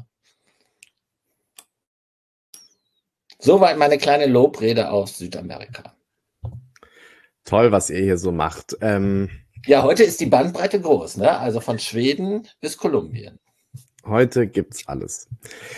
Soweit meine kleine Lobrede auf Südamerika. Toll, was ihr hier so macht. Ähm, Ja, heute ist die Bandbreite groß, ne? Also von Schweden bis Kolumbien. Heute gibt's alles.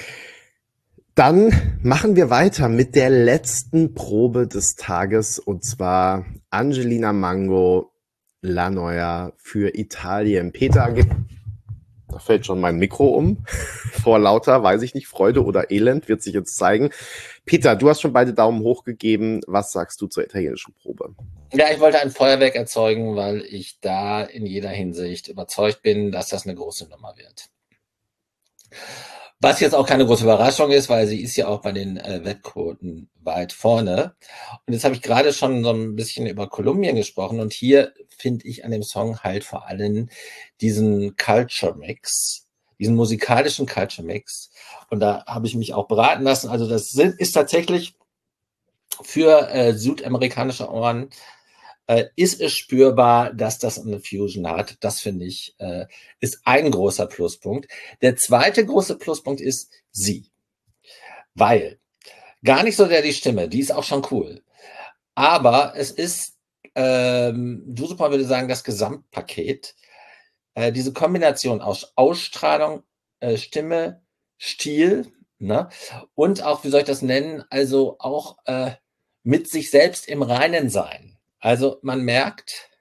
Dann machen wir weiter mit der letzten Probe des Tages, und zwar Angelina Mango, La Noia für Italien. Peter, da fällt schon mein Mikro um. Vor lauter, weiß ich nicht, Freude oder Elend wird sich jetzt zeigen. Peter, du hast schon beide Daumen hoch gegeben. Was sagst du zur italienischen Probe? Ja, ich wollte ein Feuerwerk erzeugen, weil ich da in jeder Hinsicht überzeugt bin, dass das eine große Nummer wird. Was jetzt auch keine große Überraschung ist, weil sie ist ja auch bei den äh, Wettquoten weit vorne. Und jetzt habe ich gerade schon so ein bisschen über Kolumbien gesprochen. Und hier finde ich an dem Song halt vor allem diesen Culture Mix, diesen musikalischen Culture Mix. Und da habe ich mich auch beraten lassen. Also das sind, ist tatsächlich für äh, südamerikanische Ohren äh, ist es spürbar, dass das eine Fusion hat. Das finde ich, äh, ist ein großer Pluspunkt. Der zweite große Pluspunkt ist sie. Weil, gar nicht so sehr die Stimme, die ist auch schon cool. Aber es ist, ähm, du super würde sagen, das Gesamtpaket. Äh, diese Kombination aus Ausstrahlung, äh, Stimme, Stil, ne? Und auch, wie soll ich das nennen, also auch äh, mit sich selbst im Reinen sein. Also man merkt,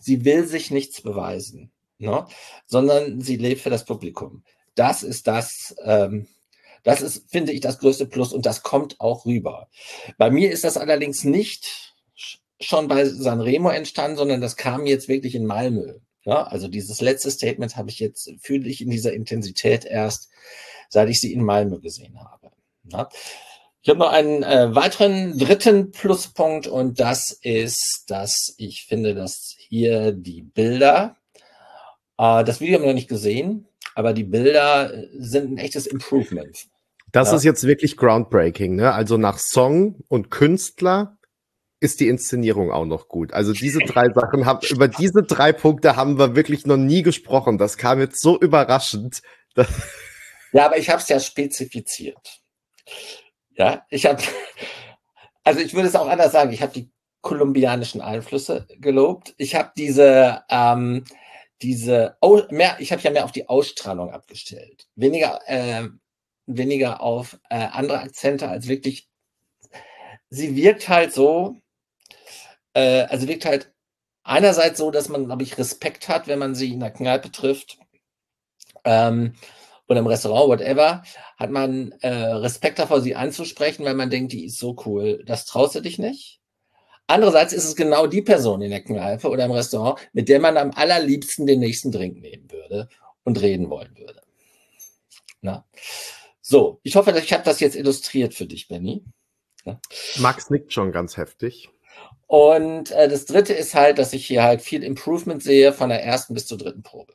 Sie will sich nichts beweisen, ne? Sondern sie lebt für das Publikum. Das ist das, ähm, das ist, finde ich, das größte Plus und das kommt auch rüber. Bei mir ist das allerdings nicht schon bei Sanremo entstanden, sondern das kam jetzt wirklich in Malmö. Ja, also dieses letzte Statement habe ich jetzt, fühle ich in dieser Intensität erst, seit ich sie in Malmö gesehen habe. Ja. Ich habe noch einen äh, weiteren dritten Pluspunkt und das ist, dass ich finde, dass hier die Bilder, äh, das Video haben wir noch nicht gesehen, aber die Bilder sind ein echtes Improvement. Das ja. ist jetzt wirklich groundbreaking, ne? Also nach Song und Künstler ist die Inszenierung auch noch gut. Also diese drei Sachen haben, über diese drei Punkte haben wir wirklich noch nie gesprochen. Das kam jetzt so überraschend. Ja, aber ich habe es ja spezifiziert. Ja, ich habe, also ich würde es auch anders sagen. Ich habe die kolumbianischen Einflüsse gelobt. Ich habe diese, ähm, diese, mehr, ich habe ja mehr auf die Ausstrahlung abgestellt. Weniger, äh, weniger auf äh, andere Akzente als wirklich. Sie wirkt halt so. Äh, also wirkt halt einerseits so, dass man, glaube ich, Respekt hat, wenn man sie in der Kneipe trifft ähm, oder im Restaurant, whatever, hat man äh, Respekt davor, sie anzusprechen, weil man denkt, die ist so cool, das traust du dich nicht. Andererseits ist es genau die Person in der Kneipe oder im Restaurant, mit der man am allerliebsten den nächsten Drink nehmen würde und reden wollen würde. Na? So, ich hoffe, ich habe das jetzt illustriert für dich, Benny. Ja. Max nickt schon ganz heftig. Und äh, das dritte ist halt, dass ich hier halt viel Improvement sehe von der ersten bis zur dritten Probe.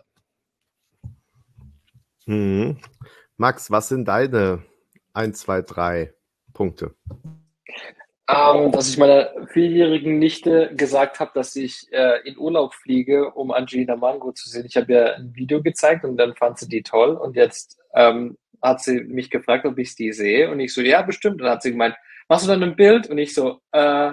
Hm. Max, was sind deine eins, zwei, drei Punkte? Ähm, dass ich meiner vierjährigen Nichte gesagt habe, dass ich äh, in Urlaub fliege, um Angelina Mango zu sehen. Ich habe ihr ein Video gezeigt und dann fand sie die toll. Und jetzt ähm, hat sie mich gefragt, ob ich die sehe. Und ich so, ja, bestimmt. Und dann hat sie gemeint, machst du dann ein Bild? Und ich so, äh...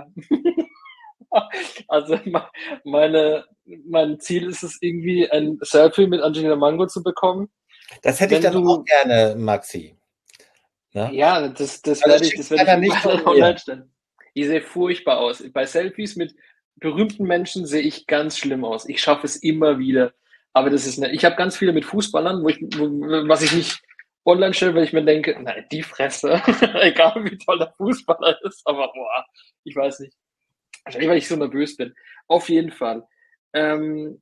Also meine, mein Ziel ist es irgendwie, ein Selfie mit Angelina Mango zu bekommen. Das hätte Wenn ich dann du, auch gerne, Maxi. Ja, ja das, das also werde ich, das werde ich nicht online stellen. Ich sehe furchtbar aus. Bei Selfies mit berühmten Menschen sehe ich ganz schlimm aus. Ich schaffe es immer wieder. Aber das ist eine, ich habe ganz viele mit Fußballern, wo ich, wo, was ich nicht online stelle, weil ich mir denke, nein, die Fresse, egal wie toll der Fußballer ist, aber boah, ich weiß nicht. Wahrscheinlich, weil ich so nervös bin. Auf jeden Fall. Ähm,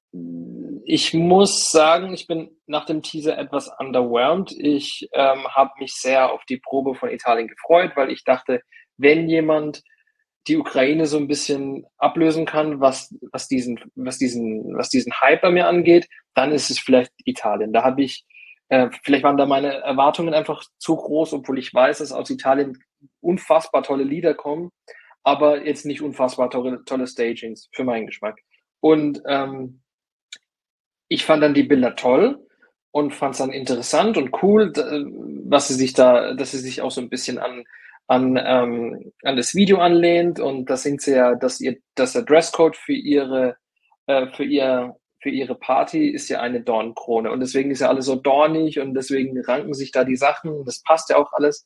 ich muss sagen, ich bin nach dem Teaser etwas underwhelmed. Ich ähm, habe mich sehr auf die Probe von Italien gefreut, weil ich dachte, wenn jemand die Ukraine so ein bisschen ablösen kann, was, was, diesen, was, diesen, was diesen Hype bei mir angeht, dann ist es vielleicht Italien. Da habe ich, äh, vielleicht waren da meine Erwartungen einfach zu groß, obwohl ich weiß, dass aus Italien unfassbar tolle Lieder kommen, aber jetzt nicht unfassbar tolle, tolle Stagings für meinen Geschmack. Und ähm, ich fand dann die Bilder toll und fand es dann interessant und cool, was sie sich da, dass sie sich auch so ein bisschen an an ähm, an das Video anlehnt und da singt sie ja, dass ihr, dass der Dresscode für ihre äh, für ihr für ihre Party ist ja eine Dornkrone und deswegen ist ja alles so dornig und deswegen ranken sich da die Sachen. Das passt ja auch alles.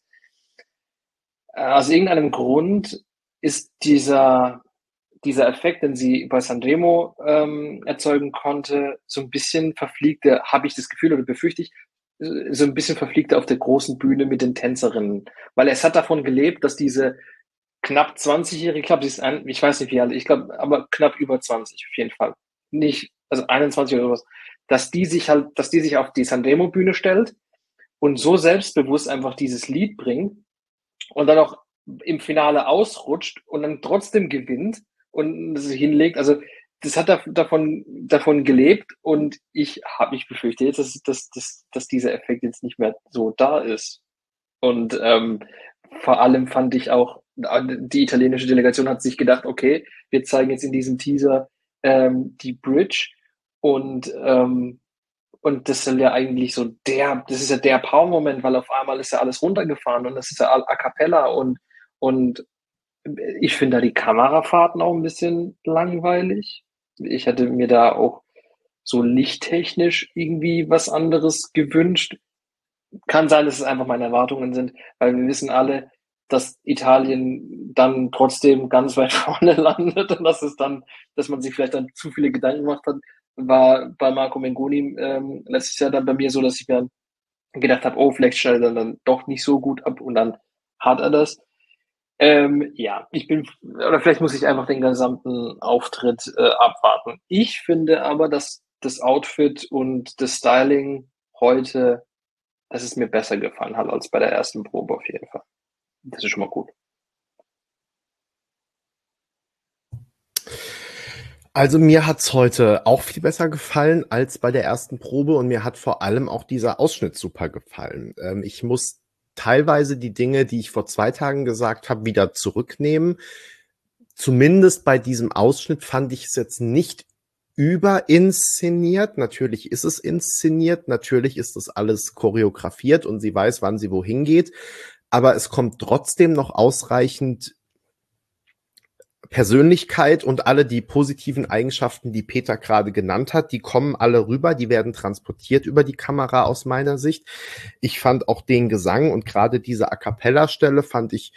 Aus irgendeinem Grund ist dieser, dieser Effekt, den sie bei Sanremo ähm, erzeugen konnte, so ein bisschen verfliegte, habe ich das Gefühl oder befürchte ich, so ein bisschen verfliegte auf der großen Bühne mit den Tänzerinnen. Weil es hat davon gelebt, dass diese knapp zwanzigjährige, ich glaube, sie ist ein, ich weiß nicht wie alt, ich glaube, aber knapp über zwanzig auf jeden Fall. Nicht, also einundzwanzig oder sowas, dass die sich halt, dass die sich auf die Sanremo-Bühne stellt und so selbstbewusst einfach dieses Lied bringt und dann auch im Finale ausrutscht und dann trotzdem gewinnt und sich hinlegt. Also das hat davon, davon gelebt und ich habe mich befürchtet jetzt, dass, dass, dass, dass dieser Effekt jetzt nicht mehr so da ist. Und ähm, vor allem fand ich auch, die italienische Delegation hat sich gedacht, okay, wir zeigen jetzt in diesem Teaser ähm, die Bridge und ähm, und das ist ja eigentlich so der, das ist ja der Power-Moment, weil auf einmal ist ja alles runtergefahren und das ist ja a cappella und, und ich finde da die Kamerafahrten auch ein bisschen langweilig. Ich hätte mir da auch so lichttechnisch irgendwie was anderes gewünscht. Kann sein, dass es einfach meine Erwartungen sind, weil wir wissen alle, dass Italien dann trotzdem ganz weit vorne landet und dass es dann, dass man sich vielleicht dann zu viele Gedanken gemacht hat, war bei Marco Mengoni ähm, letztes Jahr dann bei mir so, dass ich mir gedacht habe, oh, vielleicht schneidet er dann doch nicht so gut ab und dann hat er das. Ähm, ja, ich bin, oder vielleicht muss ich einfach den gesamten Auftritt äh, abwarten. Ich finde aber, dass das Outfit und das Styling heute, dass es mir besser gefallen hat als bei der ersten Probe auf jeden Fall. Das ist schon mal gut. Also mir hat's heute auch viel besser gefallen als bei der ersten Probe und mir hat vor allem auch dieser Ausschnitt super gefallen. Ähm, ich muss teilweise die Dinge, die ich vor zwei Tagen gesagt habe, wieder zurücknehmen. Zumindest bei diesem Ausschnitt fand ich es jetzt nicht überinszeniert. Natürlich ist es inszeniert, natürlich ist das alles choreografiert und sie weiß, wann sie wohin geht, aber es kommt trotzdem noch ausreichend Persönlichkeit und alle die positiven Eigenschaften, die Peter gerade genannt hat, die kommen alle rüber, die werden transportiert über die Kamera aus meiner Sicht. Ich fand auch den Gesang und gerade diese A-Cappella-Stelle fand ich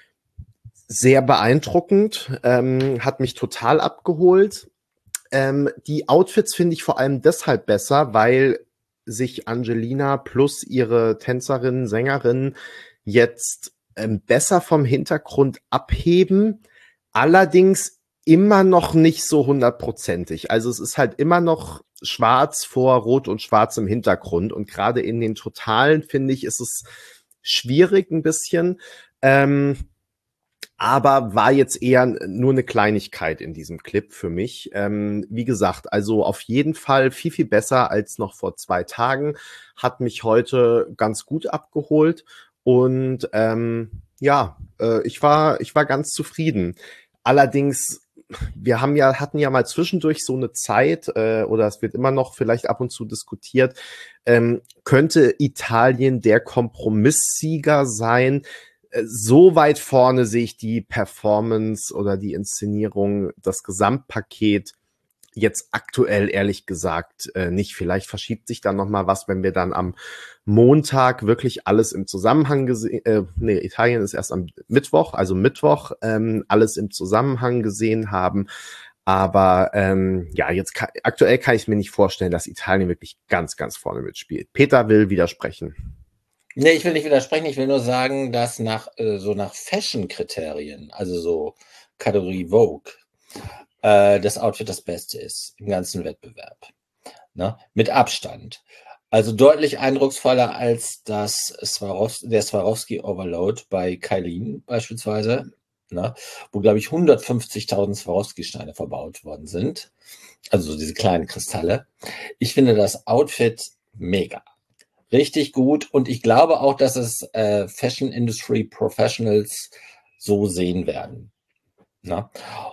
sehr beeindruckend, ähm, hat mich total abgeholt. Ähm, die Outfits finde ich vor allem deshalb besser, weil sich Angelina plus ihre Tänzerinnen, Sängerinnen jetzt ähm, besser vom Hintergrund abheben. Allerdings immer noch nicht so hundertprozentig. Also es ist halt immer noch schwarz vor Rot und Schwarz im Hintergrund. Und gerade in den Totalen, finde ich, ist es schwierig ein bisschen. Ähm, aber war jetzt eher nur eine Kleinigkeit in diesem Clip für mich. Ähm, wie gesagt, also auf jeden Fall viel, viel besser als noch vor zwei Tagen. Hat mich heute ganz gut abgeholt. Und ähm, ja, äh, ich war, ich war ganz zufrieden. Allerdings, wir haben ja, hatten ja mal zwischendurch so eine Zeit, äh, oder es wird immer noch vielleicht ab und zu diskutiert, ähm, könnte Italien der Kompromisssieger sein? Äh, so weit vorne sehe ich die Performance oder die Inszenierung, das Gesamtpaket jetzt aktuell ehrlich gesagt äh, nicht. Vielleicht verschiebt sich dann noch mal was, wenn wir dann am Montag wirklich alles im Zusammenhang gesehen, äh, nee, Italien ist erst am Mittwoch, also Mittwoch, ähm, alles im Zusammenhang gesehen haben. Aber ähm, ja, jetzt kann, aktuell kann ich mir nicht vorstellen, dass Italien wirklich ganz, ganz vorne mitspielt. Peter will widersprechen. Nee, ich will nicht widersprechen, ich will nur sagen, dass nach äh, so nach Fashion-Kriterien, also so Kategorie Vogue, äh, das Outfit das Beste ist im ganzen Wettbewerb. Ne? Mit Abstand. Also deutlich eindrucksvoller als das Swarovski, der Swarovski Overload bei Kylie beispielsweise, ne? Wo, glaube ich, hundertfünfzigtausend Swarovski-Steine verbaut worden sind. Also so diese kleinen Kristalle. Ich finde das Outfit mega. Richtig gut. Und ich glaube auch, dass es äh, Fashion Industry Professionals so sehen werden. Ne?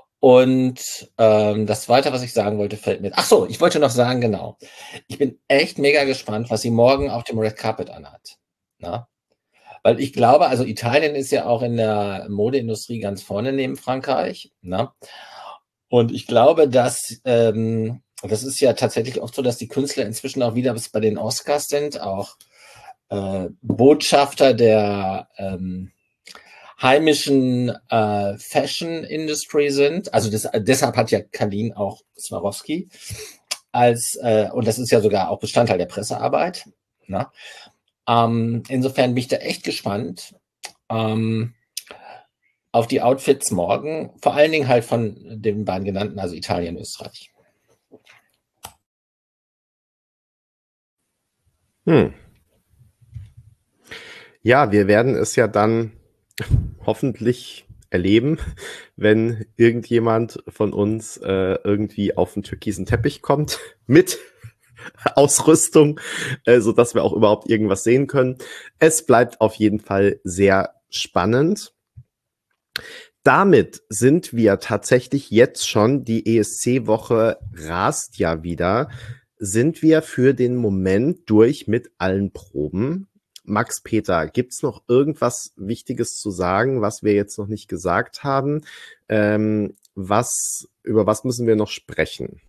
Und ähm, das Zweite, was ich sagen wollte, fällt mir... Ach so, ich wollte noch sagen, genau. Ich bin echt mega gespannt, was sie morgen auf dem Red Carpet anhat. Na? Weil ich glaube, also Italien ist ja auch in der Modeindustrie ganz vorne neben Frankreich. Na? Und ich glaube, dass... Ähm, das ist ja tatsächlich oft so, dass die Künstler inzwischen auch wieder bis bei den Oscars sind, auch äh, Botschafter der... Ähm, heimischen äh, Fashion Industry sind. Also das, deshalb hat ja Kalin auch Swarovski als, äh, und das ist ja sogar auch Bestandteil der Pressearbeit. Na? Ähm, insofern bin ich da echt gespannt ähm, auf die Outfits morgen. Vor allen Dingen halt von den beiden genannten, also Italien, Österreich. Hm. Ja, wir werden es ja dann hoffentlich erleben, wenn irgendjemand von uns äh, irgendwie auf den türkisen Teppich kommt mit Ausrüstung, äh, so dass wir auch überhaupt irgendwas sehen können. Es bleibt auf jeden Fall sehr spannend. Damit sind wir tatsächlich jetzt schon, die E S C-Woche rast ja wieder, sind wir für den Moment durch mit allen Proben. Max, Peter, gibt's noch irgendwas Wichtiges zu sagen, was wir jetzt noch nicht gesagt haben? Ähm, was, über was müssen wir noch sprechen?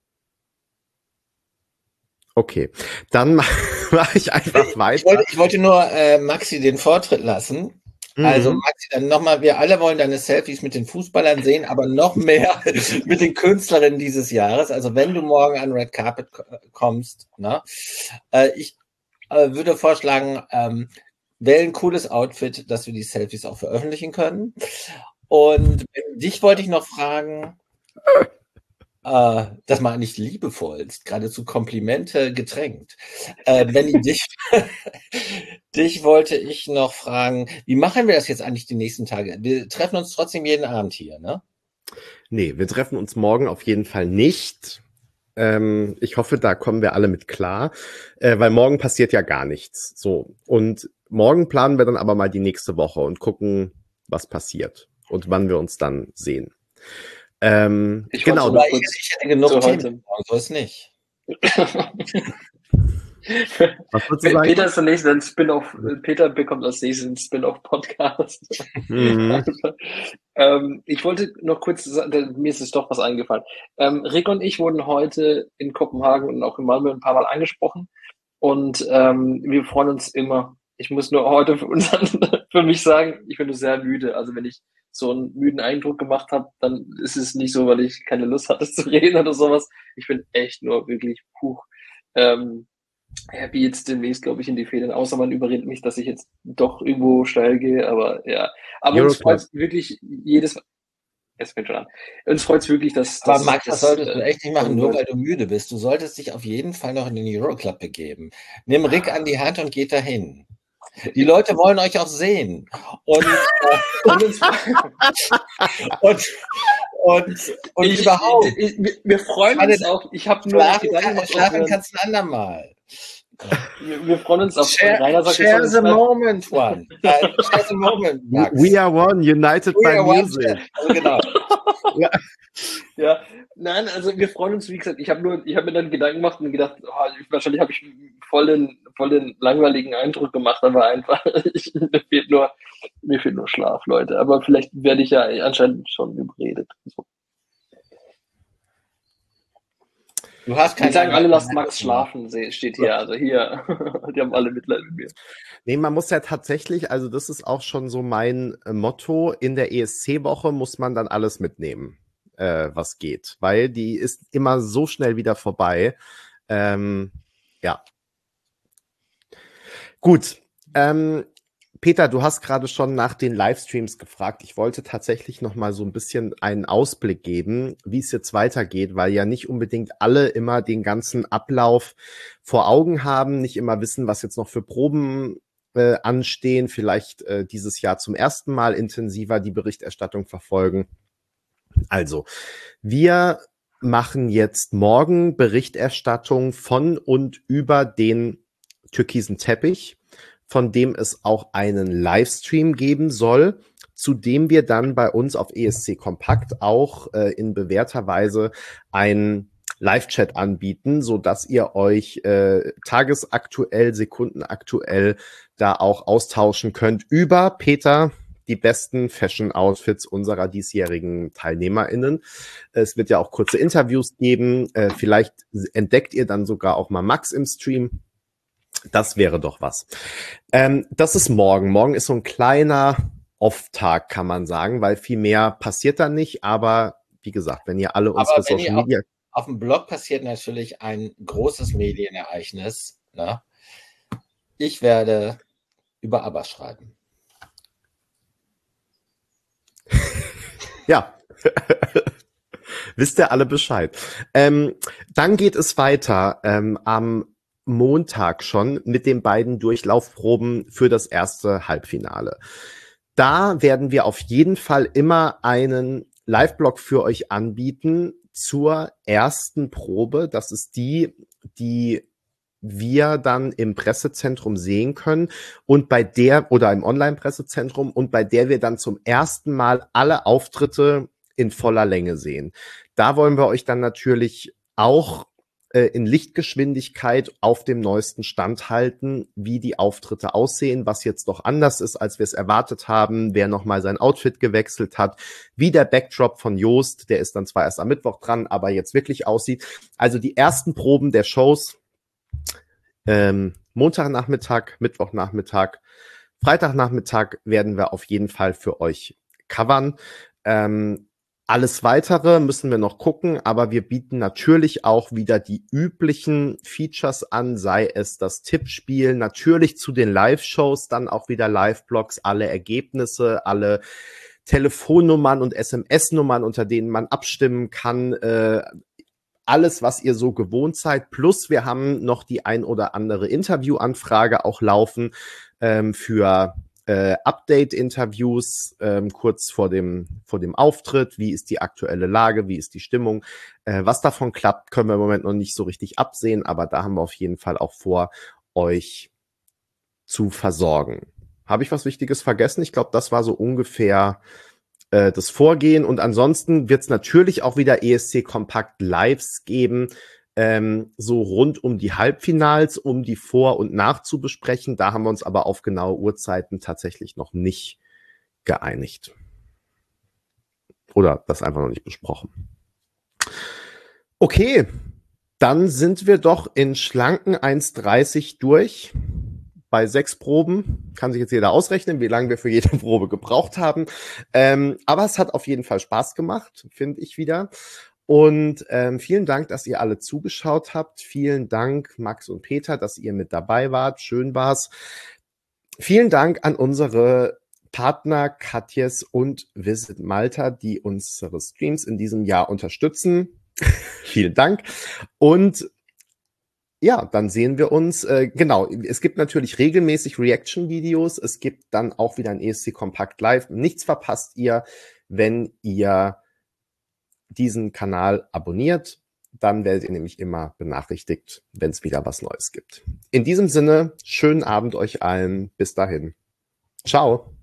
Okay, dann mache ich einfach weiter. Ich wollte, ich wollte nur äh, Maxi den Vortritt lassen. Also Maxi, dann nochmal, wir alle wollen deine Selfies mit den Fußballern sehen, aber noch mehr mit den Künstlerinnen dieses Jahres. Also wenn du morgen an Red Carpet kommst, ne, äh, ich äh, würde vorschlagen, ähm, wähl ein cooles Outfit, dass wir die Selfies auch veröffentlichen können. Und dich wollte ich noch fragen, äh, das mal nicht liebevollst, geradezu Komplimente getränkt. Äh, wenn dich, dich wollte ich noch fragen, wie machen wir das jetzt eigentlich die nächsten Tage? Wir treffen uns trotzdem jeden Abend hier, ne? Nee, wir treffen uns morgen auf jeden Fall nicht. Ähm, ich hoffe, da kommen wir alle mit klar, äh, weil morgen passiert ja gar nichts. So. Und morgen planen wir dann aber mal die nächste Woche und gucken, was passiert und wann wir uns dann sehen. Ähm, Ich genau. wollte Ich, ich hätte genug so Themen, so ist nicht. Was würdest du sagen? Peter ist der nächste ein Spin-off. Peter bekommt als nächstes einen Spin-off-Podcast. Mhm. Also, ähm, ich wollte noch kurz sagen, mir ist es doch was eingefallen. Ähm, Rick und ich wurden heute in Kopenhagen und auch in Malmö ein paar Mal angesprochen und ähm, wir freuen uns immer. Ich muss nur heute für, unseren, für mich sagen, ich bin nur sehr müde. Also wenn ich so einen müden Eindruck gemacht habe, dann ist es nicht so, weil ich keine Lust hatte zu reden oder sowas. Ich bin echt nur wirklich puch. Ähm, happy jetzt demnächst, glaube ich, in die Ferien, außer man überredet mich, dass ich jetzt doch irgendwo steil gehe, aber ja. Aber uns freut es wirklich jedes es fängt schon an. Uns freut es wirklich, dass, Aber dass Max, das solltest du echt nicht machen, nur also, weil du müde bist. Du solltest dich auf jeden Fall noch in den Euroclub begeben. Nimm Rick an die Hand und geht dahin. Die Leute wollen euch auch sehen. Und, äh, und, uns, und, und, und ich, überhaupt. Ich, ich, wir freuen uns auch. Ich habe nur schlafen, Gedanken kann, schlafen kannst du ein andermal. Wir, wir freuen uns auf share, Rainer sagt, share the moment, one. Uh, share the moment, Max. We are one, united We by music. music. Also genau. ja. ja, nein, also wir freuen uns, wie gesagt, ich habe nur, ich habe mir dann Gedanken gemacht und gedacht, oh, wahrscheinlich habe ich voll den, voll den langweiligen Eindruck gemacht, aber einfach, ich, mir fehlt nur, mir fehlt nur Schlaf, Leute. Aber vielleicht werde ich ja anscheinend schon überredet. So. Du hast keine Die sagen alle, lasst Max schlafen, steht hier. Also hier, die haben alle Mitleid mit mir. Nee, man muss ja tatsächlich, also das ist auch schon so mein äh, Motto, in der E S C-Woche muss man dann alles mitnehmen, äh, was geht. Weil die ist immer so schnell wieder vorbei. Ähm, ja. Gut. Ähm, Peter, du hast gerade schon nach den Livestreams gefragt. Ich wollte tatsächlich noch mal so ein bisschen einen Ausblick geben, wie es jetzt weitergeht, weil ja nicht unbedingt alle immer den ganzen Ablauf vor Augen haben, nicht immer wissen, was jetzt noch für Proben äh, anstehen, vielleicht äh, dieses Jahr zum ersten Mal intensiver die Berichterstattung verfolgen. Also, wir machen jetzt morgen Berichterstattung von und über den türkisen Teppich, von dem es auch einen Livestream geben soll, zu dem wir dann bei uns auf E S C Kompakt auch äh, in bewährter Weise einen Live-Chat anbieten, so dass ihr euch äh, tagesaktuell, sekundenaktuell da auch austauschen könnt über, Peter, die besten Fashion-Outfits unserer diesjährigen TeilnehmerInnen. Es wird ja auch kurze Interviews geben. Äh, vielleicht entdeckt ihr dann sogar auch mal Max im Stream. Das wäre doch was. Ähm, das ist morgen. Morgen ist so ein kleiner Off-Tag, kann man sagen, weil viel mehr passiert da nicht. Aber wie gesagt, wenn ihr alle unsere Social Media... Auf, auf dem Blog passiert natürlich ein großes Medienereignis. Ne? Ich werde über ABBA schreiben. Ja. Wisst ihr alle Bescheid. Ähm, dann geht es weiter ähm, am Montag schon mit den beiden Durchlaufproben für das erste Halbfinale. Da werden wir auf jeden Fall immer einen Live-Blog für euch anbieten zur ersten Probe. Das ist die, die wir dann im Pressezentrum sehen können und bei der, oder im Online-Pressezentrum, und bei der wir dann zum ersten Mal alle Auftritte in voller Länge sehen. Da wollen wir euch dann natürlich auch in Lichtgeschwindigkeit auf dem neuesten Stand halten, wie die Auftritte aussehen, was jetzt doch anders ist, als wir es erwartet haben, wer nochmal sein Outfit gewechselt hat, wie der Backdrop von Joost, der ist dann zwar erst am Mittwoch dran, aber jetzt wirklich aussieht. Also die ersten Proben der Shows, ähm, Montagnachmittag, Mittwochnachmittag, Freitagnachmittag werden wir auf jeden Fall für euch covern. Ähm, alles Weitere müssen wir noch gucken, aber wir bieten natürlich auch wieder die üblichen Features an, sei es das Tippspiel, natürlich zu den Live-Shows, dann auch wieder Live-Blogs, alle Ergebnisse, alle Telefonnummern und S M S-Nummern, unter denen man abstimmen kann, äh, alles, was ihr so gewohnt seid. Plus wir haben noch die ein oder andere Interviewanfrage auch laufen ähm, für äh, Update-Interviews ähm, kurz vor dem vor dem Auftritt. Wie ist die aktuelle Lage? Wie ist die Stimmung? Äh, was davon klappt, können wir im Moment noch nicht so richtig absehen, aber da haben wir auf jeden Fall auch vor, euch zu versorgen. Habe ich was Wichtiges vergessen? Ich glaube, das war so ungefähr äh, das Vorgehen. Und ansonsten wird es natürlich auch wieder E S C Kompakt Lives geben, ähm, so rund um die Halbfinals, um die Vor- und Nach zu besprechen. Da haben wir uns aber auf genaue Uhrzeiten tatsächlich noch nicht geeinigt. Oder das einfach noch nicht besprochen. Okay, dann sind wir doch in schlanken eins dreißig durch. Bei sechs Proben kann sich jetzt jeder ausrechnen, wie lange wir für jede Probe gebraucht haben. Ähm, aber es hat auf jeden Fall Spaß gemacht, finde ich wieder. Und ähm, vielen Dank, dass ihr alle zugeschaut habt. Vielen Dank, Max und Peter, dass ihr mit dabei wart. Schön war's. Vielen Dank an unsere Partner Katjes und Visit Malta, die unsere Streams in diesem Jahr unterstützen. Vielen Dank. Und ja, dann sehen wir uns, äh, genau, es gibt natürlich regelmäßig Reaction-Videos, es gibt dann auch wieder ein E S C Kompakt Live. Nichts verpasst ihr, wenn ihr diesen Kanal abonniert, dann werdet ihr nämlich immer benachrichtigt, wenn es wieder was Neues gibt. In diesem Sinne, schönen Abend euch allen, bis dahin. Ciao.